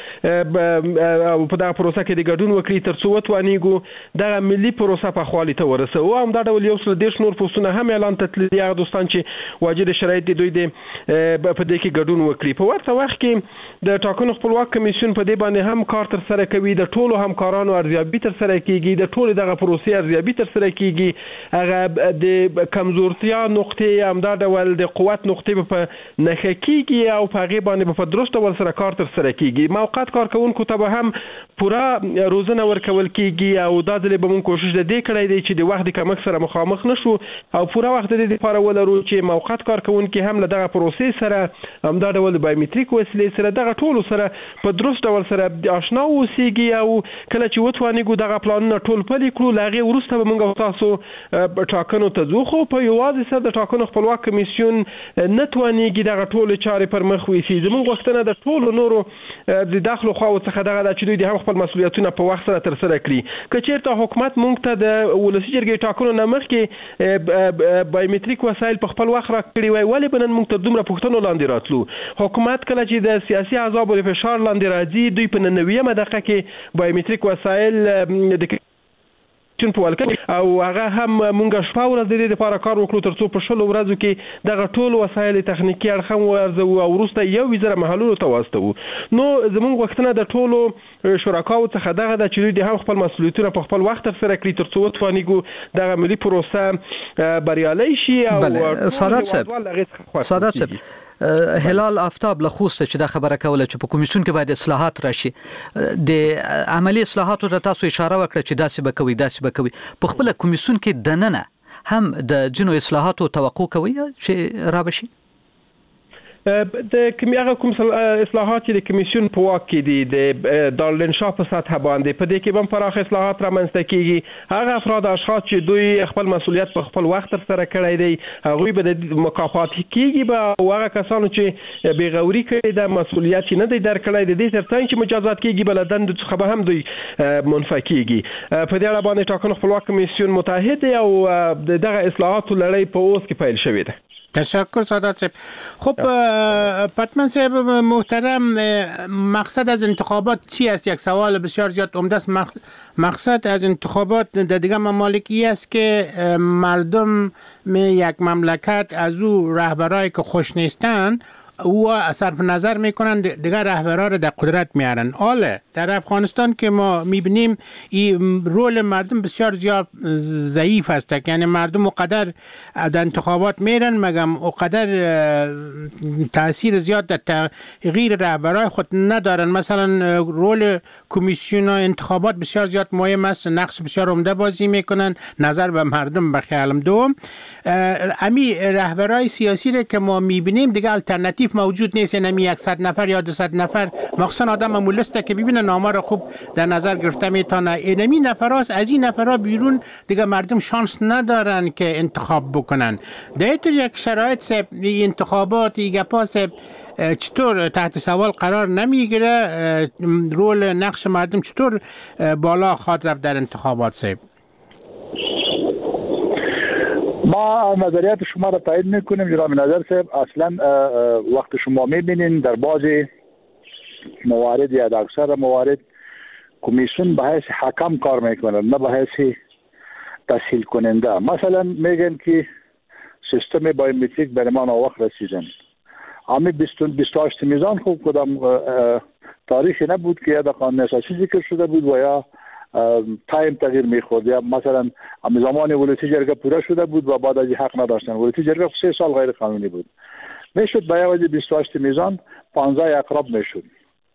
وکړي او په دغه پروسه کې د ګډون وکړي تر څو وتوانېږو دغه ملي پروسه په خالي ته ورسو. او هم دا ډول یو څل دېرش نور پوسټونه هم اعلان ته تللي دي. هغه دوستان چې واجد شرایط دي دوی د په دې کې ګډون وکړي. په ورته وخت کې د ټاکنو خپلواک کمیسیون په دې باندې هم کار تر سره کوي. د ټولو همکارانو ارزیابي تر سره کیږي، د ټولو دغه پروسې ارزیابي تر سره کیږي. هغه د کمزورتیا نقطې همدا ډول د قوت نقطې په نښه کیږي او په هغې باندې په درست ډول سره کار تر سره کیږي. موقت کارکوونکو ته به هم پوره روزنه ورکول کیږي او دا ځلې به موږ کوشش د دې کړی دی چې د وخت د کمښت سره مخامخ نشو او پوره وخت د دې لپاره ولرو چې موقت کارکوونکي هم له دغه پروسې سره همدا ډول د بایومتریک وسیلې سره دغه ټولو سره په درست ډول سره آشنا اوسېږي او کله چې وتوانېږو دغه پلانونه ټول پلي کړو له هغې وروسته به موږ او تاسو ټاکنو ته ځو. خو په یوازې سره د ټاکنو خپلواک کمیسیون نه توانېږي دغه ټولې چارې پر مخ ویسي. زموږ غوښتنه د ټولو نورو د داخلو خواو څخه دغه ده چې دوی د هم خپل مسؤلیتونه په وخت سره تر سره کړي. که چېرته حکومت موږ ته د ولسي جرګې ټاکنو نه مخکې بایومتریک وسایل په خپل وخت راکړي وای، ولې به نن موږ تر دومره پوښتنو لاندې راتلو؟ حکومت کله چې د سیاسي احزابو د فشار لاندې راځي دوی په ننویمه دقیقه کې بایومتریک وسایل د چون په ولکه او هغه هم مونږ شپه ورځ د دې لپاره کار وکړو تر څو په شلو ورځو کې دغه ټول وسایل تخنیکی اړخ هم ورزو او وروسته یو وزره محلولو ته واستو. نو زمونږ وختونه د ټولو شرکاو څخه دغه د چې دوی د هم خپل مسؤلیتونه په خپل وخت سره کړی تر څو وتوانېږو دغه ملي پروسه بریالۍ شي. او سادات صاحب سادات صاحب هلال آفتاب له خوسته چې دا خبره کوله چې په کمیسیون کې باید اصلاحات راشي. د عملی اصلاحاتو ته تاسو اشاره وکړه چې داسې به کوي داسې به کوي. په خپل کمیسیون کې دننه هم د جنو اصلاحاتو توقع کوي چې را بشي؟ د هغه کوم اصلاحات چې د کمیسیون په واک کې دي د دارالانشا په سطحه باندې په دې کې به پراخ اصلاحات رامنځته کیږي. هغه افراد اشخاص چې دوی خپل مسؤلیت په خپل وخت تر سره کړی دی هغوی به د مکافات کیږي به او هغه کسانو چې بېغوري کړي د مسؤلیت نه دی درکړی د دې ترڅنګ چې مجازات کیږي بل دند څخه به هم دوی منفعه کیږي. په دې اړه باندې ټاکنو خپلواک کمیسیون متحد دی او دغه اصلاحاتو لړۍ په اوس کې پیل شوې ده. تشکر سادات صاحب. خب پتمن صاحب محترم، مقصد از انتخابات چی است؟ یک سوال بسیار زیاد عمده است. مقصد از انتخابات در دیگر ممالکی است که مردم یک مملکت از او رهبرایی که خوش نیستن او صرف نظر میکنن دیگر رهبران را در قدرت میارن. حالا در افغانستان که ما میبینیم این رول مردم بسیار زیاد ضعیف است، یعنی مردم اقدر در انتخابات میرن مگم اقدر تاثیر زیاد در تغییر رهبران خود ندارن. مثلا رول کمیسیون انتخابات بسیار زیاد مهم است، نقش بسیار عمده بازی میکنن نظر به مردم بخیالم. دوم امی رهبرای سیاسی را که ما میبینیم دیگه الटरनेटिव موجود نیست، یعنی صد نفر یا دویست نفر مخصوصا آدم مولسته که ببینن نامه را خوب در نظر گرفته میتونه. اینمی نفراست از این نفرا بیرون دیگه مردم شانس ندارن که انتخاب بکنن. در یک شرایط سب انتخابات ایگپا سب چطور تحت سوال قرار نمیگیره؟ رول نقش مردم چطور بالا خواهد رفت در انتخابات سب؟ ما نظریات شما را تایید میکنیم جناب نظر صاحب. اصلا وقت شما میبینین در بعضی موارد یا در اکثر موارد کمیسیون به حیث حکم کار میکنن نه به حیث تسهیل کننده. مثلا میگن که سیستم بایومتریک برای ما ناوقت رسیدن. امی بیست و هشت میزان خوب کدام تاریخی نبود که یا در قانون اساسی ذکر شده بود و یا تایم تغییر میخورد. یا مثلا امی زمان ولایتی جرگه پوره شده بود و بعد از حق نداشتن. ولایتی جرگه سه سال غیر قانونی بود. میشد به عوض بیست و هشت میزان پانزده اقرب میشد.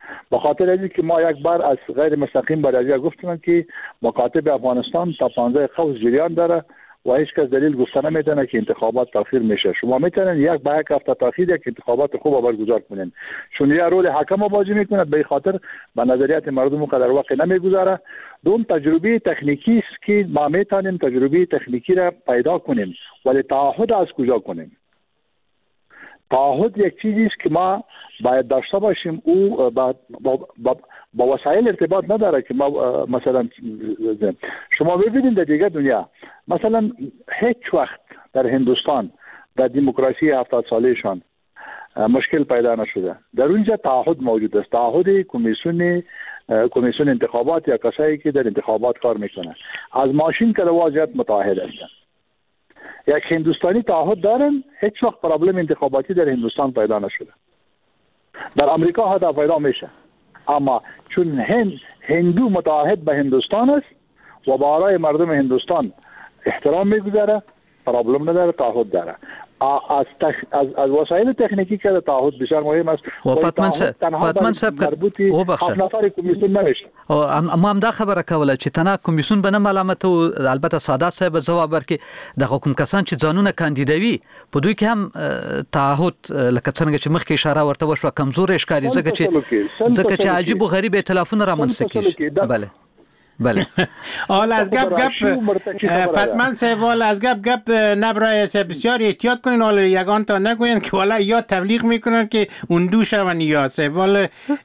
به خاطر اینکه که ما یک بار از غیر مستقیم به رجا گفتیم که مکاتب افغانستان تا پانزده قوس جریان داره و هیچ کس دلیل گفته نمیتونه که انتخابات تاخیر میشه. شما میتونن یک به یک هفته تاخیر یک انتخابات خوب برگزار کنین، چون یه رول حکم بازی میکنه، به خاطر به نظریات مردم قدر وقت نمیگذاره. دوم تجربه تکنیکی است که ما میتونیم تجربه تکنیکی را پیدا کنیم، ولی تعهد از کجا کنیم؟ تعهد یک چیزی است که ما باید داشته باشیم، او با, با, با, با وسایل ارتباط نداره که ما مثلا شما ببینید در دیگه دنیا مثلا هیچ وقت در هندوستان در دموکراسی هفتاد سالهشان مشکل پیدا نشده. در اونجا تعهد موجود است، تعهد کمیسیون کمیسیون انتخابات یا کسایی که در انتخابات کار میکنه از ماشین که واجد متعهد هستند. یک هندوستانی تعهد دارن، هیچ وقت پرابلم انتخاباتی در هندوستان پیدا نشده. در امریکا حتی پیدا میشه، اما چون هند هندو متعهد به هندوستان است و برای مردم هندوستان احترام میگذاره، پرابلم نداره، تعهد داره. از, تخ... از از وسایل تکنیکی که تعهد بسیار مهم است و پاتمن صاحب پاتمن صاحب او بخشه نفر کمیسیون نمیشه. ما هم دا خبره کوله چې تنه کمیسیون بنه ملامت او البته سادات صاحب جواب ورکړي د حکومت کسان چې ځانونه کاندیدوي په دوی کې هم تعهد لکه څنګه چې مخکې اشاره ورته وشو کمزور ښکاري ځکه چې ځکه چې عجیب او غریب ائتلافونه رامنځته کیږي. بله بله. حال از گپ گپ پتمن صاحب از گپ گپ نبرای سه بسیار احتیاط کنین، حالا یگان تا نگوین که والا یا تبلیغ میکنن که اون دو شون یا سه والا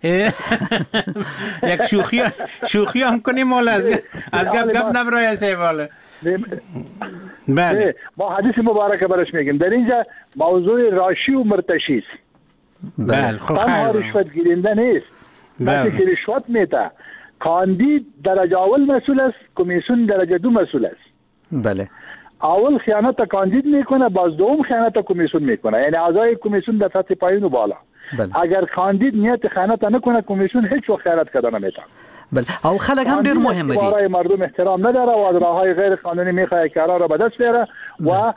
یک شوخی شوخی هم کنیم. حالا از از گپ گپ نبرای سه والا بله. ما حدیث مبارک برش میگیم در اینجا موضوع راشی و مرتشی است. بله خب خیر رشوت گیرنده نیست، وقتی که رشوت میده کاندید درجه اول مسئول است، کمیسیون درجه دو مسئول است. بله. اول خیانت کاندید میکنه، باز دوم خیانت کمیسیون میکنه، یعنی اعضای کمیسیون در سطح پایین و بالا. بله. اگر کاندید نیت خیانت نکنه کمیسیون هیچ وقت خیانت کردن نمیتونه. بله. او خلک هم ډیر مهمه دي. برای مردم احترام نداره و از راههای غیر قانونی میخواد کارا را به دست بیاره و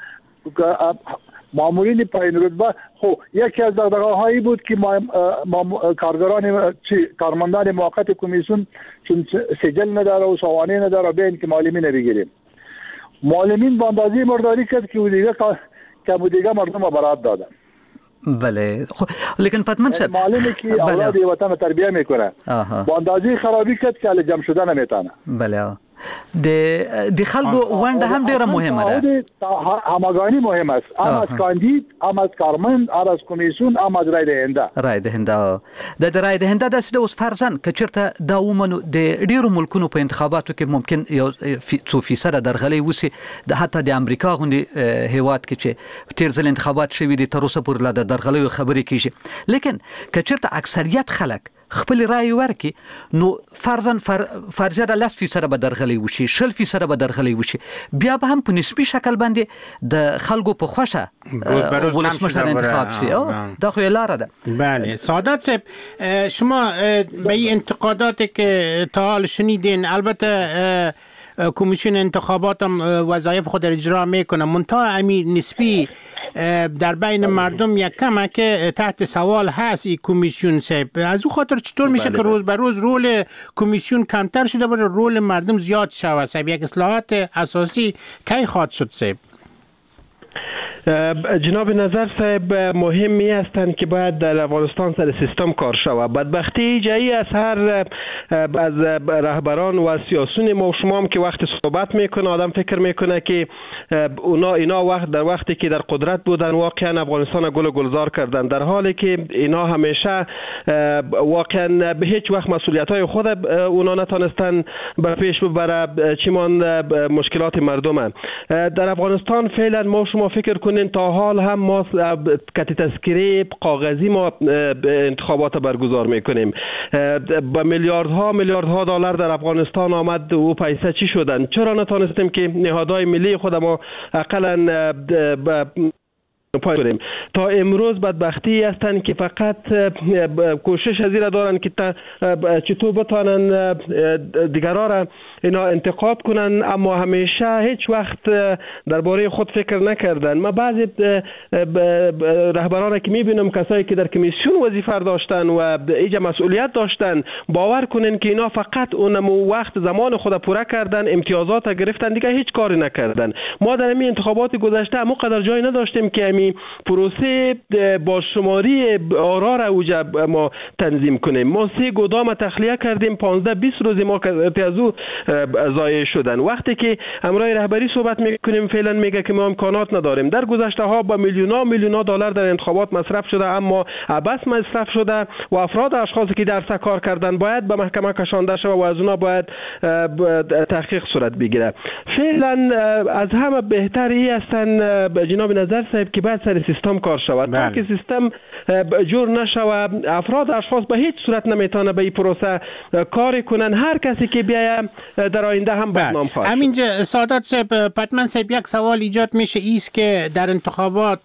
مامورین پایین رتبه. خب یکی از دغدغه‌هایی بود که ما, ما کارگران چی کارمندان موقت کمیسیون چون سجل نداره و سوانه نداره به اینکه معلمین بگیریم. معلمین با اندازه مرداری کرد که دیگه که دیگه مردم برات دادن. بله. خب لیکن پتمن صاحب معلمی که اولاد وطن تربیت میکنه با اندازه خرابی کرد که جمع شده نمیتونه. بله. د د خلکو ونده هم ډیره مهمه ده. همگانی مهم است، هم از کاندید، هم از کارمند، هم از کمیسیون، هم از رای دهنده. رای دهنده د رای دهنده د اوس فرضاً که چیرته دا ومنو د ډیرو ملکونو په انتخاباتو کې ممکن یو څو فیصد درغلي وسی د حتی د امریکا غونډې هیواد کې چې تیر ځل انتخابات شوي دي تر اوسه پورې لا د درغلي خبرې کیږي. لیکن که چیرته اکثریت خلک خپل رای ورکي نو فرضاً فرضیه د لس فیصد به درغلي وشي، شل فیصد به درغلي وشي، بیا به هم په نسبی شکل باندې د خلکو په خوښه ولسمشر انتخاب شي. دا خو لاره ده. بله. سادات صاحب شما به این انتقاداتی که تا حال شنیدین، البته کمیسیون انتخابات هم وظایف خود را اجرا میکنه، منتها امی نسبی در بین مردم یک کمه که تحت سوال هست این کمیسیون صاحب. از او خاطر چطور میشه که روز به روز رول کمیسیون کمتر شده و رول مردم زیاد شود صاحب؟ یک اصلاحات اساسی کی خواهد شد صاحب؟ جناب نظر صاحب مهمی هستند که باید در افغانستان سر سیستم کار شود. بدبختی جایی از هر از رهبران و سیاسیون ما و شما هم که وقت صحبت میکنه آدم فکر میکنه که اونا اینا وقت در وقتی که در قدرت بودن واقعا افغانستان گل و گلزار کردن، در حالی که اینا همیشه واقعا به هیچ وقت مسئولیت های خود اونا نتونستن به پیش ببره، چیمان مشکلات مردم. در افغانستان فعلا ما شما فکر کنید تا حال هم ما کت تذکره کاغذی ما انتخابات برگزار میکنیم. با میلیاردها میلیاردها دلار در افغانستان آمد و پیسه چی شدن؟ چرا نتونستیم که نهادهای ملی خود ما اقلا پای تا امروز بدبختی هستند که فقط کوشش از این دارن که چطور بتانن دیگران را اینا انتقاد کنن، اما همیشه هیچ وقت درباره خود فکر نکردن. ما بعضی رهبران که میبینم کسایی که در کمیسیون وظیفه داشتن و اینجا مسئولیت داشتن، باور کنن که اینا فقط اونمو وقت زمان خود پوره کردن، امتیازات گرفتن، دیگه هیچ کاری نکردن. ما در این انتخابات گذشته همون قدر جای نداشتیم که همین پروسه با شماری آرا را اوجا ما تنظیم کنیم. ما سه گدام تخلیه کردیم، پانزده بیست روز ما از او ضایع شدن. وقتی که امرای رهبری صحبت میکنیم فعلا میگه که ما امکانات نداریم. در گذشته ها با میلیونا میلیونا دلار در انتخابات مصرف شده، اما عبث مصرف شده و افراد اشخاصی که در کار کردن باید به محکمه کشانده شود و از اونا باید تحقیق صورت بگیره. فعلا از همه بهتر ای هستن جناب نظر صاحب که باید سر سیستم کار شود. تا که سیستم جور نشود افراد اشخاص به هیچ صورت نمیتونه به این پروسه کار کنن. هر کسی که بیاید در آینده هم بدنام خواهد. همینجا سعادت صاحب، پتمن صاحب، یک سوال ایجاد میشه ایست که در انتخابات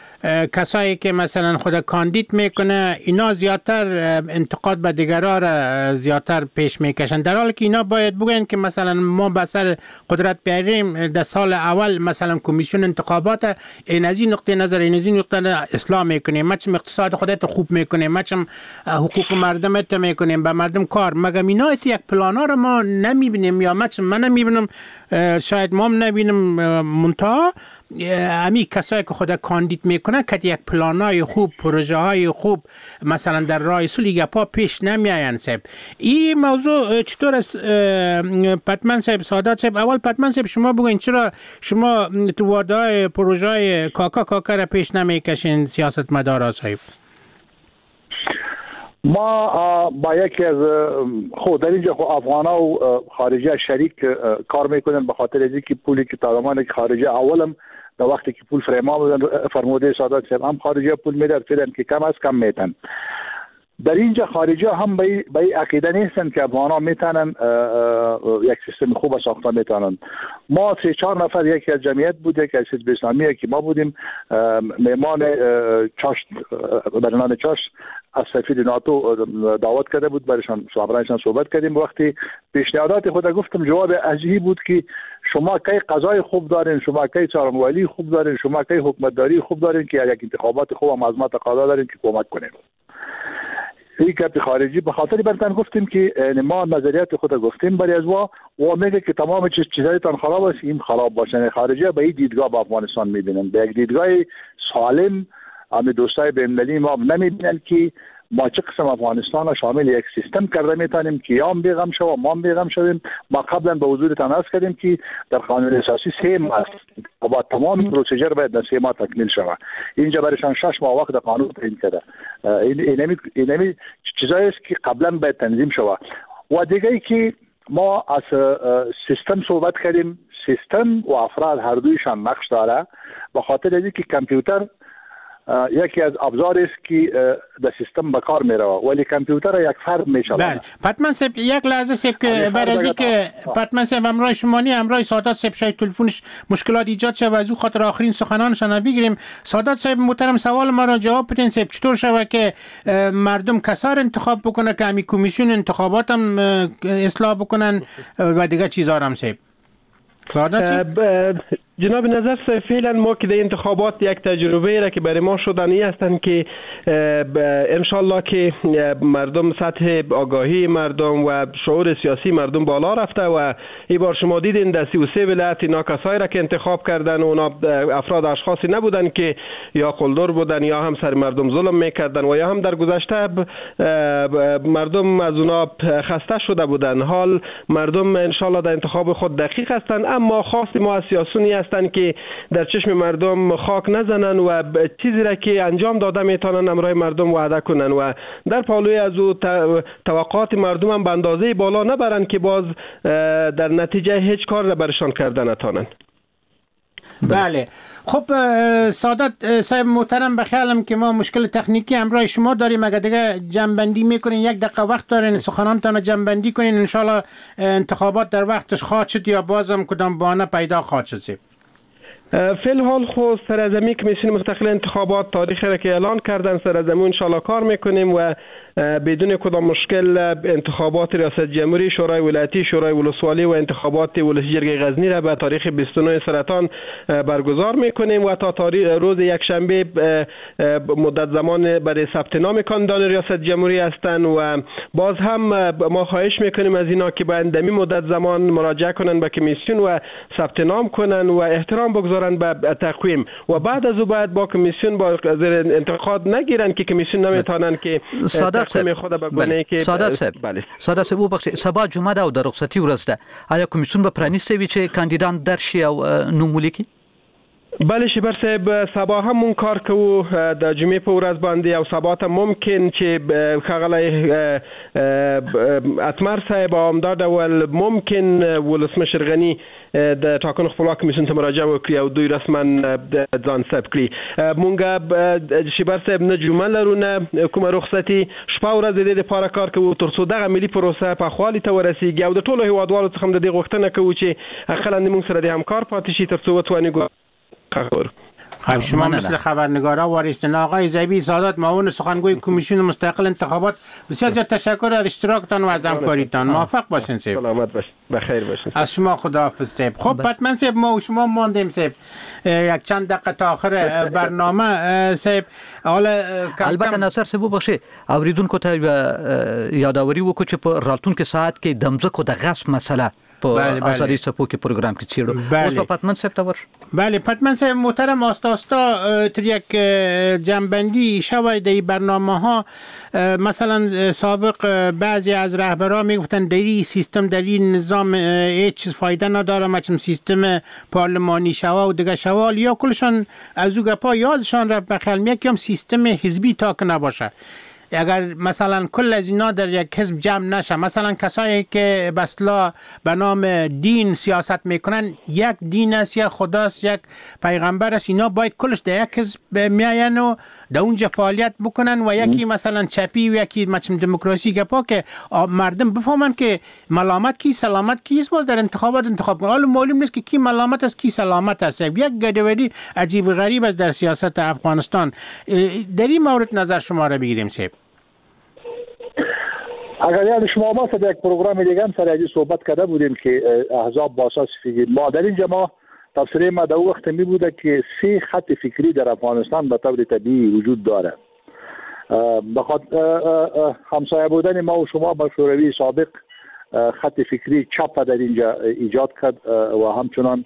کسایی که مثلا خود کاندید میکنه اینا زیادتر انتقاد به دیگران را زیادتر پیش میکشن، در حالی که اینا باید بگن که مثلا ما به سر قدرت بیاریم در سال اول مثلا کمیسیون انتخابات این از این نقطه نظر این از این نقطه اصلاح میکنیم، ما چم اقتصاد خودت خوب میکنیم، ما چم حقوق مردمت میکنیم، به مردم کار. مگه اینا یک پلانا رو ما نمیبینیم یا ما چم من نمیبینم، شاید ما هم نبینم، منتها امی کسایی که خود کاندید میکنه که یک پلانای خوب، پروژه های خوب مثلا در راه سولی گپا پیش نمیاین. صاحب این موضوع چطور است پتمن صاحب؟ سعادت صاحب، اول پتمن صاحب شما بگوین چرا شما تو وعده پروژه های کاکا کاکا را پیش نمیکشین سیاست مدارا صاحب؟ ما با یکی از خود در اینجا افغانا و خارجی شریک کار میکنن، به خاطر از اینکه پولی که تا زمانی که خارجی اولم در وقتی که پول فرما بودن فرموده سعادت صاحب هم خارجی پول میدن فیلن که کم از کم میتن. در اینجا خارجی هم به این عقیده نیستن که افغانا میتونن یک سیستم خوب ساخته میتونن. ما سه چهار نفر، یکی از جمعیت بود، یکی از حزب اسلامی که ما بودیم، مهمان چاشت برنامه چاشت از سفیر ناتو دعوت کرده بود، برایشان صحبتشان صحبت کردیم. وقتی پیشنهادات خود گفتم جواب عجیبی بود که شما کی قضای خوب دارین، شما کی څارنوالی خوب دارین، شما کی حکومتداری خوب دارین که یک انتخابات خوب هم از ما تقاضا دارین که کمک کنین. این که خارجی به خاطر برتن گفتیم که ما نظریات خود گفتیم برای از وا و میگه که تمام چیز چیزایتان خراب است، این خراب باشه. خارجی به این دیدگاه با افغانستان میبینن، به یک دیدگاه سالم. امی دوستای بین‌المللی ما نمیبینن که ما چه قسم افغانستان را شامل یک سیستم کرده میتونیم که یا هم بیغم شو ما هم بیغم شویم. ما قبلا به حضورتان عرض کردیم که در قانون اساسی سه ماه است و با تمام پروسیجر باید در سه ماه تکمیل شود. اینجا برایشان شش ماه وقت قانون تعیین کرده. این اینمی چیزایی است که قبلا باید تنظیم شود. و دیگه ای که ما از سیستم صحبت کردیم، سیستم و افراد هر دویشان نقش داره، به خاطر از اینکه کامپیوتر یکی از ابزار است که در سیستم به کار میره ولی کامپیوتر یک فرد میشله. بله پتمن صاحب یک لحظه صاحب که برای که پتمن صاحب امرای شمانی امرای سعادت صاحب شاید تلفنش مشکلات ایجاد شه و از او خاطر آخرین سخنانشان بگیریم. سعادت صاحب محترم سوال ما را جواب بدین صاحب، چطور شود که مردم کسار انتخاب بکنه که امی کمیسیون انتخابات هم اصلاح بکنن و دیگه چیزا هم صاحب؟ سعادت صاحب جناب نظر صاحب، فعلا ما که در انتخابات یک تجربه را که برای ما شدنی هستند که انشالله که مردم سطح آگاهی مردم و شعور سیاسی مردم بالا رفته و این بار شما دیدین در سی و سه ولایت اینا کسایی را که انتخاب کردن اونا افراد اشخاصی نبودن که یا قلدر بودن یا هم سر مردم ظلم میکردن و یا هم در گذشته مردم از اونا خسته شده بودن. حال مردم انشالله در انتخاب خود دقیق هستند، اما خواست ما از سیاسیونی هستند که در چشم مردم خاک نزنن و چیزی را که انجام داده میتونن امرای مردم وعده کنن و در پالوی از او توقعات مردم هم به اندازه بالا نبرن که باز در نتیجه هیچ کار را برشان کرده نتونن. بله خب سعادت صاحب محترم، بخیالم که ما مشکل تکنیکی همراه شما داریم، اگر دیگه جنبندی میکنین یک دقیقه وقت دارین سخنانتان جنبندی کنین، انشالله انتخابات در وقتش خواهد شد یا بازم کدام بهانه پیدا خواهد شد. فی الحال خو سر از امی کمیسیون مستقل انتخابات تاریخی را که اعلان کردن سر از امون انشالله کار میکنیم و بدون کدام مشکل انتخابات ریاست جمهوری، شورای ولایتی، شورای ولسوالی و انتخابات ولسی جرگه غزنی را به تاریخ بیست و نه سرطان برگزار میکنیم و تا تاریخ روز یک شنبه مدت زمان برای ثبت نام کاندیدان ریاست جمهوری هستند و باز هم ما خواهش میکنیم از اینا که به اندمی مدت زمان مراجعه کنن به کمیسیون و ثبت نام کنن و احترام بگذارن به تقویم و بعد از او باید با کمیسیون با زیر انتقاد نگیرن که کمیسیون نمیتونن که تقویم خود بگونه که سادات صاحب بله سادات صاحب وبخښئ سبا جمعه ده او د رخصتي ورځ ده آیا کمیسیون به پرانیستی وي چې کاندیدان درشي او نوم ولیکي؟ بله شیبر صاحب سبا همون کار کوو د جمعې په ورځ باندې او سبا ته ممکن چې ښاغلی اتمر صاحب او همدا ډول ممکن ولسمشر غني د ټاکنو خپلواک کمیسیون ته مراجعه وکړي او دوی رسما ځان ثبت کړي. مونږ شیبر صاحب نه جمعه لرو نه کومه رخصتي، شپه ورځ د دې لپاره کار کوو تر څو دغه ملي پروسه په خالي ته ورسیږي او د ټولو هیوادوالو څخه د دې غوښتنه کوو چې اقلا موږ سره د همکار پاتې شي تر څو وتواني خب شما مثل خبرنگارا وارستن آقای زیبی سادات معاون سخنگوی کمیسیون مستقل انتخابات بسیار زیاد تشکر از اشتراکتان و از همکاریتان. موفق باشین سیب. سلامت باشین. بخیر باشین. از شما خداحافظ سیب. خب بطمن سیب ما و شما ماندیم سیب یک چند دقیقه تا آخر برنامه سیب. حالا البته ناصر سیب بخشی اوریدونکو ته یادآوری وکړو چې په راتلونکي ساعت کې د مځکو د غصب مسله بله بله. آزادی سپو کې پروگرام کې چیرو اوس په پتمن صاحب ته ورش. بله پتمن صاحب محترم آستاستا تر یک جنبندی شوی در برنامه ها مثلا سابق بعضی از رهبران میگفتن در این سیستم در این نظام هیچ چیز فایده نداره مثلا سیستم پارلمانی شوا و دیگه شوال یا کلشان از او گپا یادشان رفت بخیل میگه که سیستم حزبی تا که نباشه. اگر مثلا کل از اینا در یک حزب جمع نشه، مثلا کسایی که به اصطلاح به نام دین سیاست میکنن یک دین است، یک خداست، یک پیغمبر است، اینا باید کلش در یک حزب میاین و در اونجا فعالیت بکنن و یکی مثلا چپی و یکی مثلا دموکراسی گپا که مردم بفهمن که ملامت کی سلامت کیست باز در انتخابات انتخاب کنن. حالا معلوم نیست که کی ملامت است کی سلامت است. یک گدوری عجیب غریب است در سیاست افغانستان. در این مورد نظر شما را بگیریم صاحب. اگر یاد شما ما در یک پروگرام دیگه هم سر از صحبت کرده بودیم که احزاب با اساس فکری ما در اینجا ما تفسیر ما در وقت می بوده که سه خط فکری در افغانستان به طور طبیعی وجود داره. بخاطر همسایه بودن ما و شما با شوروی سابق خط فکری چپ در اینجا ایجاد کرد و همچنان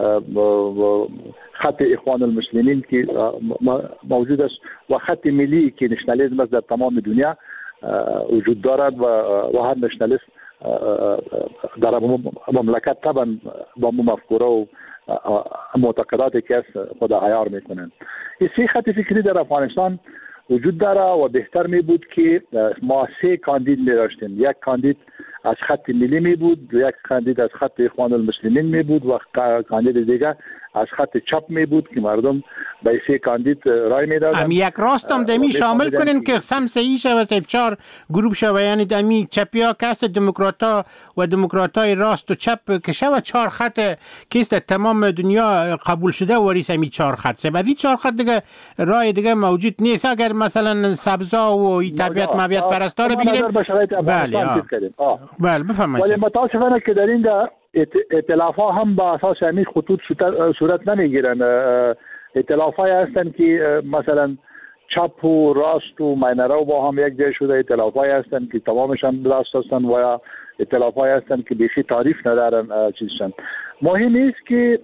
خط اخوان المسلمین که موجود است و خط ملی که نشنالیسم در تمام دنیا وجود دارد و و هر نشنالیست در مملکت طبعا با مفکوره و معتقداتی که خود عیار میکنند. این سه خط فکری در افغانستان وجود داره و بهتر می بود که ما سه کاندید می داشتیم. یک کاندید از خط ملی می بود، یک کاندید از خط اخوان المسلمین می بود و کاندید دیگر از خط چپ می بود که مردم به سه کاندید رای می دادن. ام یک راستم دمی شامل کنین که سم سهی شوه سیب چار گروپ شوه، یعنی دمی چپی ها کست دموکراتا و دموکراتای راست و چپ که شوه چار خط کست تمام دنیا قبول شده وریس امی چار خط سیب. از این چار خط دیگه رای دیگه موجود نیست. اگر مثلا سبزا و ای طبیعت مبیت پرستا رو بگیریم بله بله بفهمید. ولی متاسفانه که در اینجا ائتلاف ها هم با اساس همین خطوط صورت نمیگیرن. ائتلاف های هستن که مثلا چپ و راست و مینرا با هم یک جای شده، ائتلاف های هستن که تمامشان راست هستن و یا ائتلاف های هستن که بیشی تعریف ندارن چیزشان. مهم است که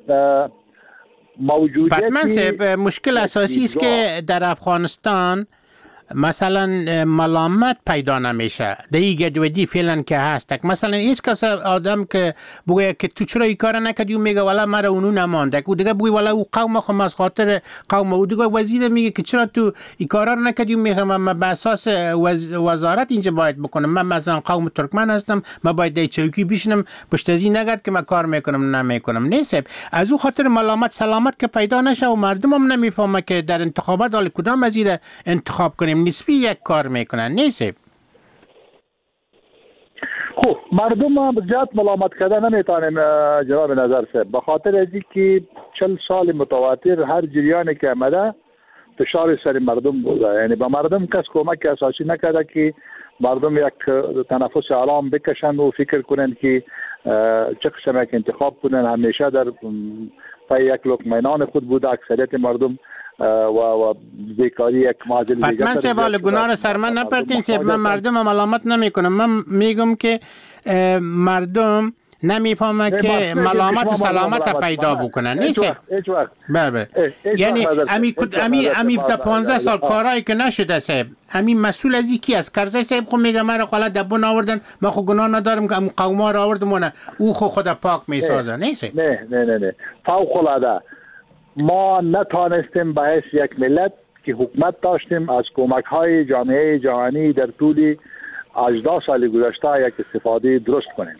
موجودیت مشکل اساسی است که در افغانستان مثلا ملامت پیدا نمیشه. دیگه گدودی فعلا که هست. مثلا هیچ کس آدم که بگه که تو چرا این کار نکردی و میگه والا مرا اونو نمانده و دیگه بگه والا او قوم خو از خاطر قوم و دیگه وزیر میگه که چرا تو این کارا رو نکردی و میگه من به اساس وزارت اینجا باید بکنم. من مثلا قوم ترکمن هستم، من باید در چوکی بشینم پشت از این نگرد که من کار میکنم نمیکنم. نیست از او خاطر ملامت سلامت که پیدا نشه و مردم هم نمیفهمه که در انتخابات حال کدام وزیر انتخاب کنیم نسبی یک کار میکنن. نیست خب مردم زیاد ملامت کردن نمیتونیم جناب نظر صاحب، به خاطر از که چل سال متواتر هر جریانی که آمده فشار سر مردم بوده، یعنی به مردم کس کمک اساسی نکرده که مردم یک تنفس آرام بکشن و فکر کنن که چه قسم یک انتخاب کنن. همیشه در پای یک لقمه خود بوده اکثریت مردم و و بیکاری یک معادل دیگه. حتما سوال گناه را سر من نپرتین سیب، من مردم ملامت نمی کنم، من میگم که مردم نمیفهمه که ملامت سلامت پیدا بکنن. نیست هیچ وقت. بله یعنی امی امی امی تا پانزده سال کارایی که نشده صاحب، امی مسئول از کی است؟ کرزی صاحب خو میگه مرا خاله دبون آوردن، ما خو گناه ندارم که قوما را آوردم، او خو خود پاک میسازه. نیست نه نه نه نه فوق العاده ما نتانستیم به حیث یک ملت که حکومت داشتیم از کمک های جامعه جهانی در طول هجده سال گذشته یک استفاده درست کنیم.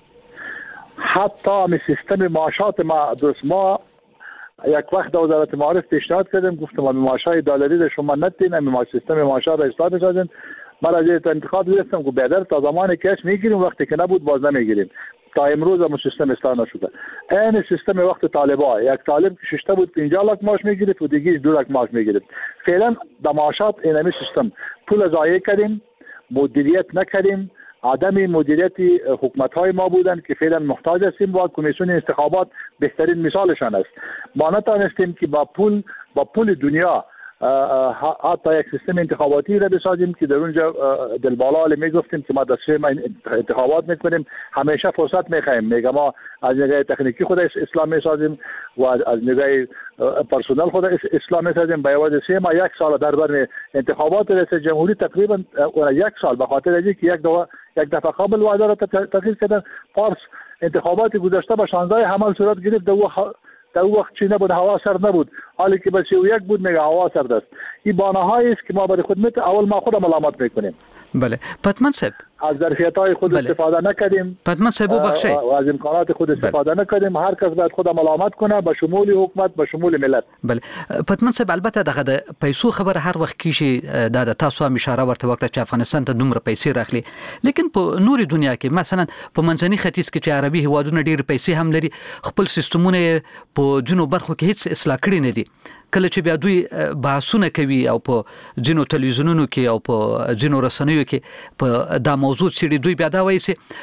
حتی همین سیستم معاشات ما درست، ما یک وقت در وزارت معارف پیشنهاد کردیم، گفتم همین معاشای دلاری را شما ندین، همین سیستم معاشات را اصلاح بسازین. ما را از انتخاب گرفتم که بعد تا زمانی که میگیریم، وقتی که نبود باز نمیگیریم. تا امروز هم سیستم اصلاح نشده. این سیستم وقت طالبا، یک طالب که شش تا بود پنجاه لاک معاش میگیرید و دیگه دو لاک معاش میگیرید. فعلا در معاشات اینمی سیستم پول ضایع کردیم، مدیریت نکردیم، عدم مدیریت حکومت های ما بودن که فعلا محتاج هستیم و کمیسیون انتخابات بهترین مثالشان است. ما نتانستیم که با پول با پول دنیا حتی یک سیستم انتخاباتی را بسازیم که در اونجا دلبالا علی میگفتیم که ما دسته ما انتخابات میکنیم، همیشه فرصت میخوایم، میگه ما از نگاه تکنیکی خود اسلام میسازیم و از نگاه پرسنل خود اسلام میسازیم. به یاد سه ما یک سال در بر انتخابات رئیس جمهوری تقریبا یک سال به خاطر اینکه یک دفعه یک دفعه قبل وعده را تغییر کردن. پارس انتخابات گذشته با شانزده حمل صورت گرفت، در اون وقت چی نبود، هوا سرد نبود، حالی که به سی و یک بود میگه هوا سرد است. این بانه‌هایی است که ما برای خود میت اول ما خود ملامت میکنیم. بله پتمن صاحب از ظرفیت‌های خود بله. استفاده نکردیم. پتمن صاحب بخشید از امکانات خود استفاده بله. نکردیم. هر کس باید خود ملامت کنه، به شمول حکومت، به شمول ملت. بله پتمن صاحب البته دغه د پیسو خبر هر وخت کیږي د تاسو هم اشاره ورته وکړه چې افغانستان ته دومره پیسې راخلي، لیکن په نوري دنیا کې مثلا په منځني ختیځ کې چې عربي هیوادونه ډېر پیسې هم لري، خپل سیستمونه په جنوب برخو کې هیڅ اصلاح کړی نه دي. کله چې بیا دوی بحثونه کوي او په جنو تلویزیونونو کې او په جنو رسنیو کې په دا موضوع چې دوی بیا دا وایي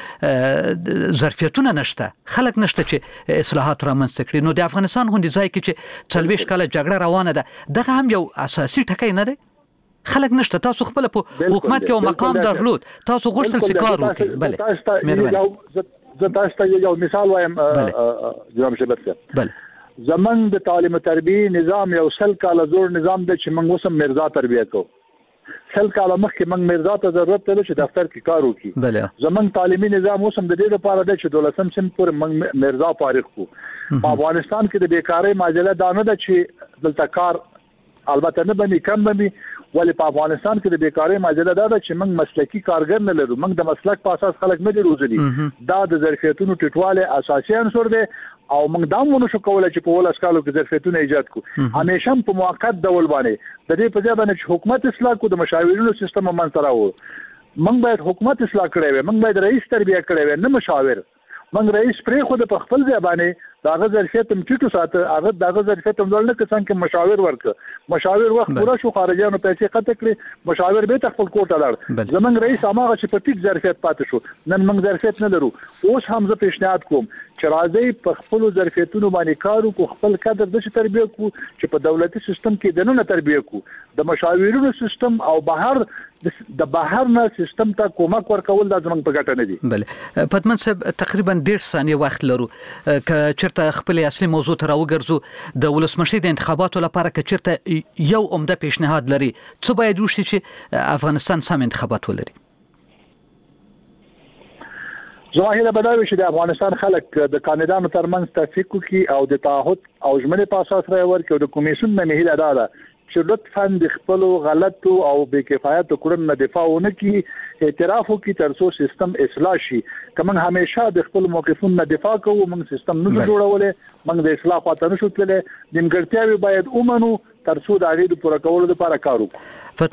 چې ظرفیتونه نشته، خلک نشته چې اصلاحات رامنځته کړي. نو د افغانستان غونډې ځای کې چې څلوېښت کاله جګړه روانه ده، دغه هم یو اساسي ټکی نه دی. خلک نشته، تاسو خپل په حکومت کې او مقام درلود، تاسو غوښتل چې کار وکړي. بله زه تاسو ته یو مثال وایم جناب شبت صاحب. بله زمون د تعلیم او تربیه نظام یو سل کاله زور نظام دی چې موږ وسم مرزا تربیه کو. سل کاله مخکې موږ مرزا ته ضرورت لري چې دفتر کې کار وکړي. بله زمون تعلیمي نظام وسم د دې لپاره دی چې دولسم سم پورې موږ مرزا فارغ کو. په افغانستان کې د بیکاری معادله دا نه ده چې دلته کار البته نه بني کم بني، ولی په افغانستان کې د بیکاری معادله دا ده چې موږ مسلکی کارګر نه لرو، موږ د مسلک په اساس خلک نه دي روزلي. دا د ظرفیتونو ټیټواله اساسي عنصر دی او موږ دا مونږ شو کولای چې په ولس کالو کې ظرفیتونه ایجاد کو. همیشه په موقت ډول باندې د دې په ځای باندې چې حکومت اصلاح کو، د مشاورینو سیستم منځ راوړو. موږ باید حکومت اصلاح کړی وي، موږ باید رئیس تربیه کړی وي، نه مشاور. موږ رئیس پرې خو د خپل ځای باندې داغه ظرفیت هم ټیټو ساته، هغه داغه ظرفیت هم ډول نه کسان کې مشاور ورک مشاور وخت پورا شو، خارجيانو پیسې قطع کړې، مشاور به خپل کوټه لاړ. زمونږ رئیس هغه چې په ټیټ ظرفیت پاتې شو، نن موږ ظرفیت نه لرو. اوس هم زه پیشنهاد کوم چې راځي په خپل ظرفیتونو باندې کار وکړو، خپل کادر د تربیه کو چې په دولتي سیستم کې دنه تربیه کو، د مشاورینو سیستم او بهر د بهر نه سیستم ته کومک ورکول د زمونږ په ګټه نه دي. بله پتمن صاحب تقریبا ډېر ثانیه وخت لرو ک چرته خپل اصلي موضوع ته راوګرځو. د ولسمشر د انتخاباتو لپاره ک چرته یو عمده پیشنهاد لري، څه باید وشي چې افغانستان سم انتخابات ولري؟ ظاهره بداوي چې د افغانستان خلک د کاندیدانو ترمنځ توافق کوي او د تعهد او ژمنې په اساس راوړي او د کمیسیون نه مهله ادا ده چې لطفاً د خپل غلطو او بې کفایت کړنو نه دفاع ونه کړي، اعتراف وکړي ترڅو سیستم اصلاح شي. که موږ همیشه د خپل موقفونو نه دفاع کوو، موږ سیستم نه جوړولې، موږ د اصلاح خاطر نشو تللی. نیمګړتیاوې باید ومنو ترڅو د هغې د پوره کولو لپاره کار وکړو.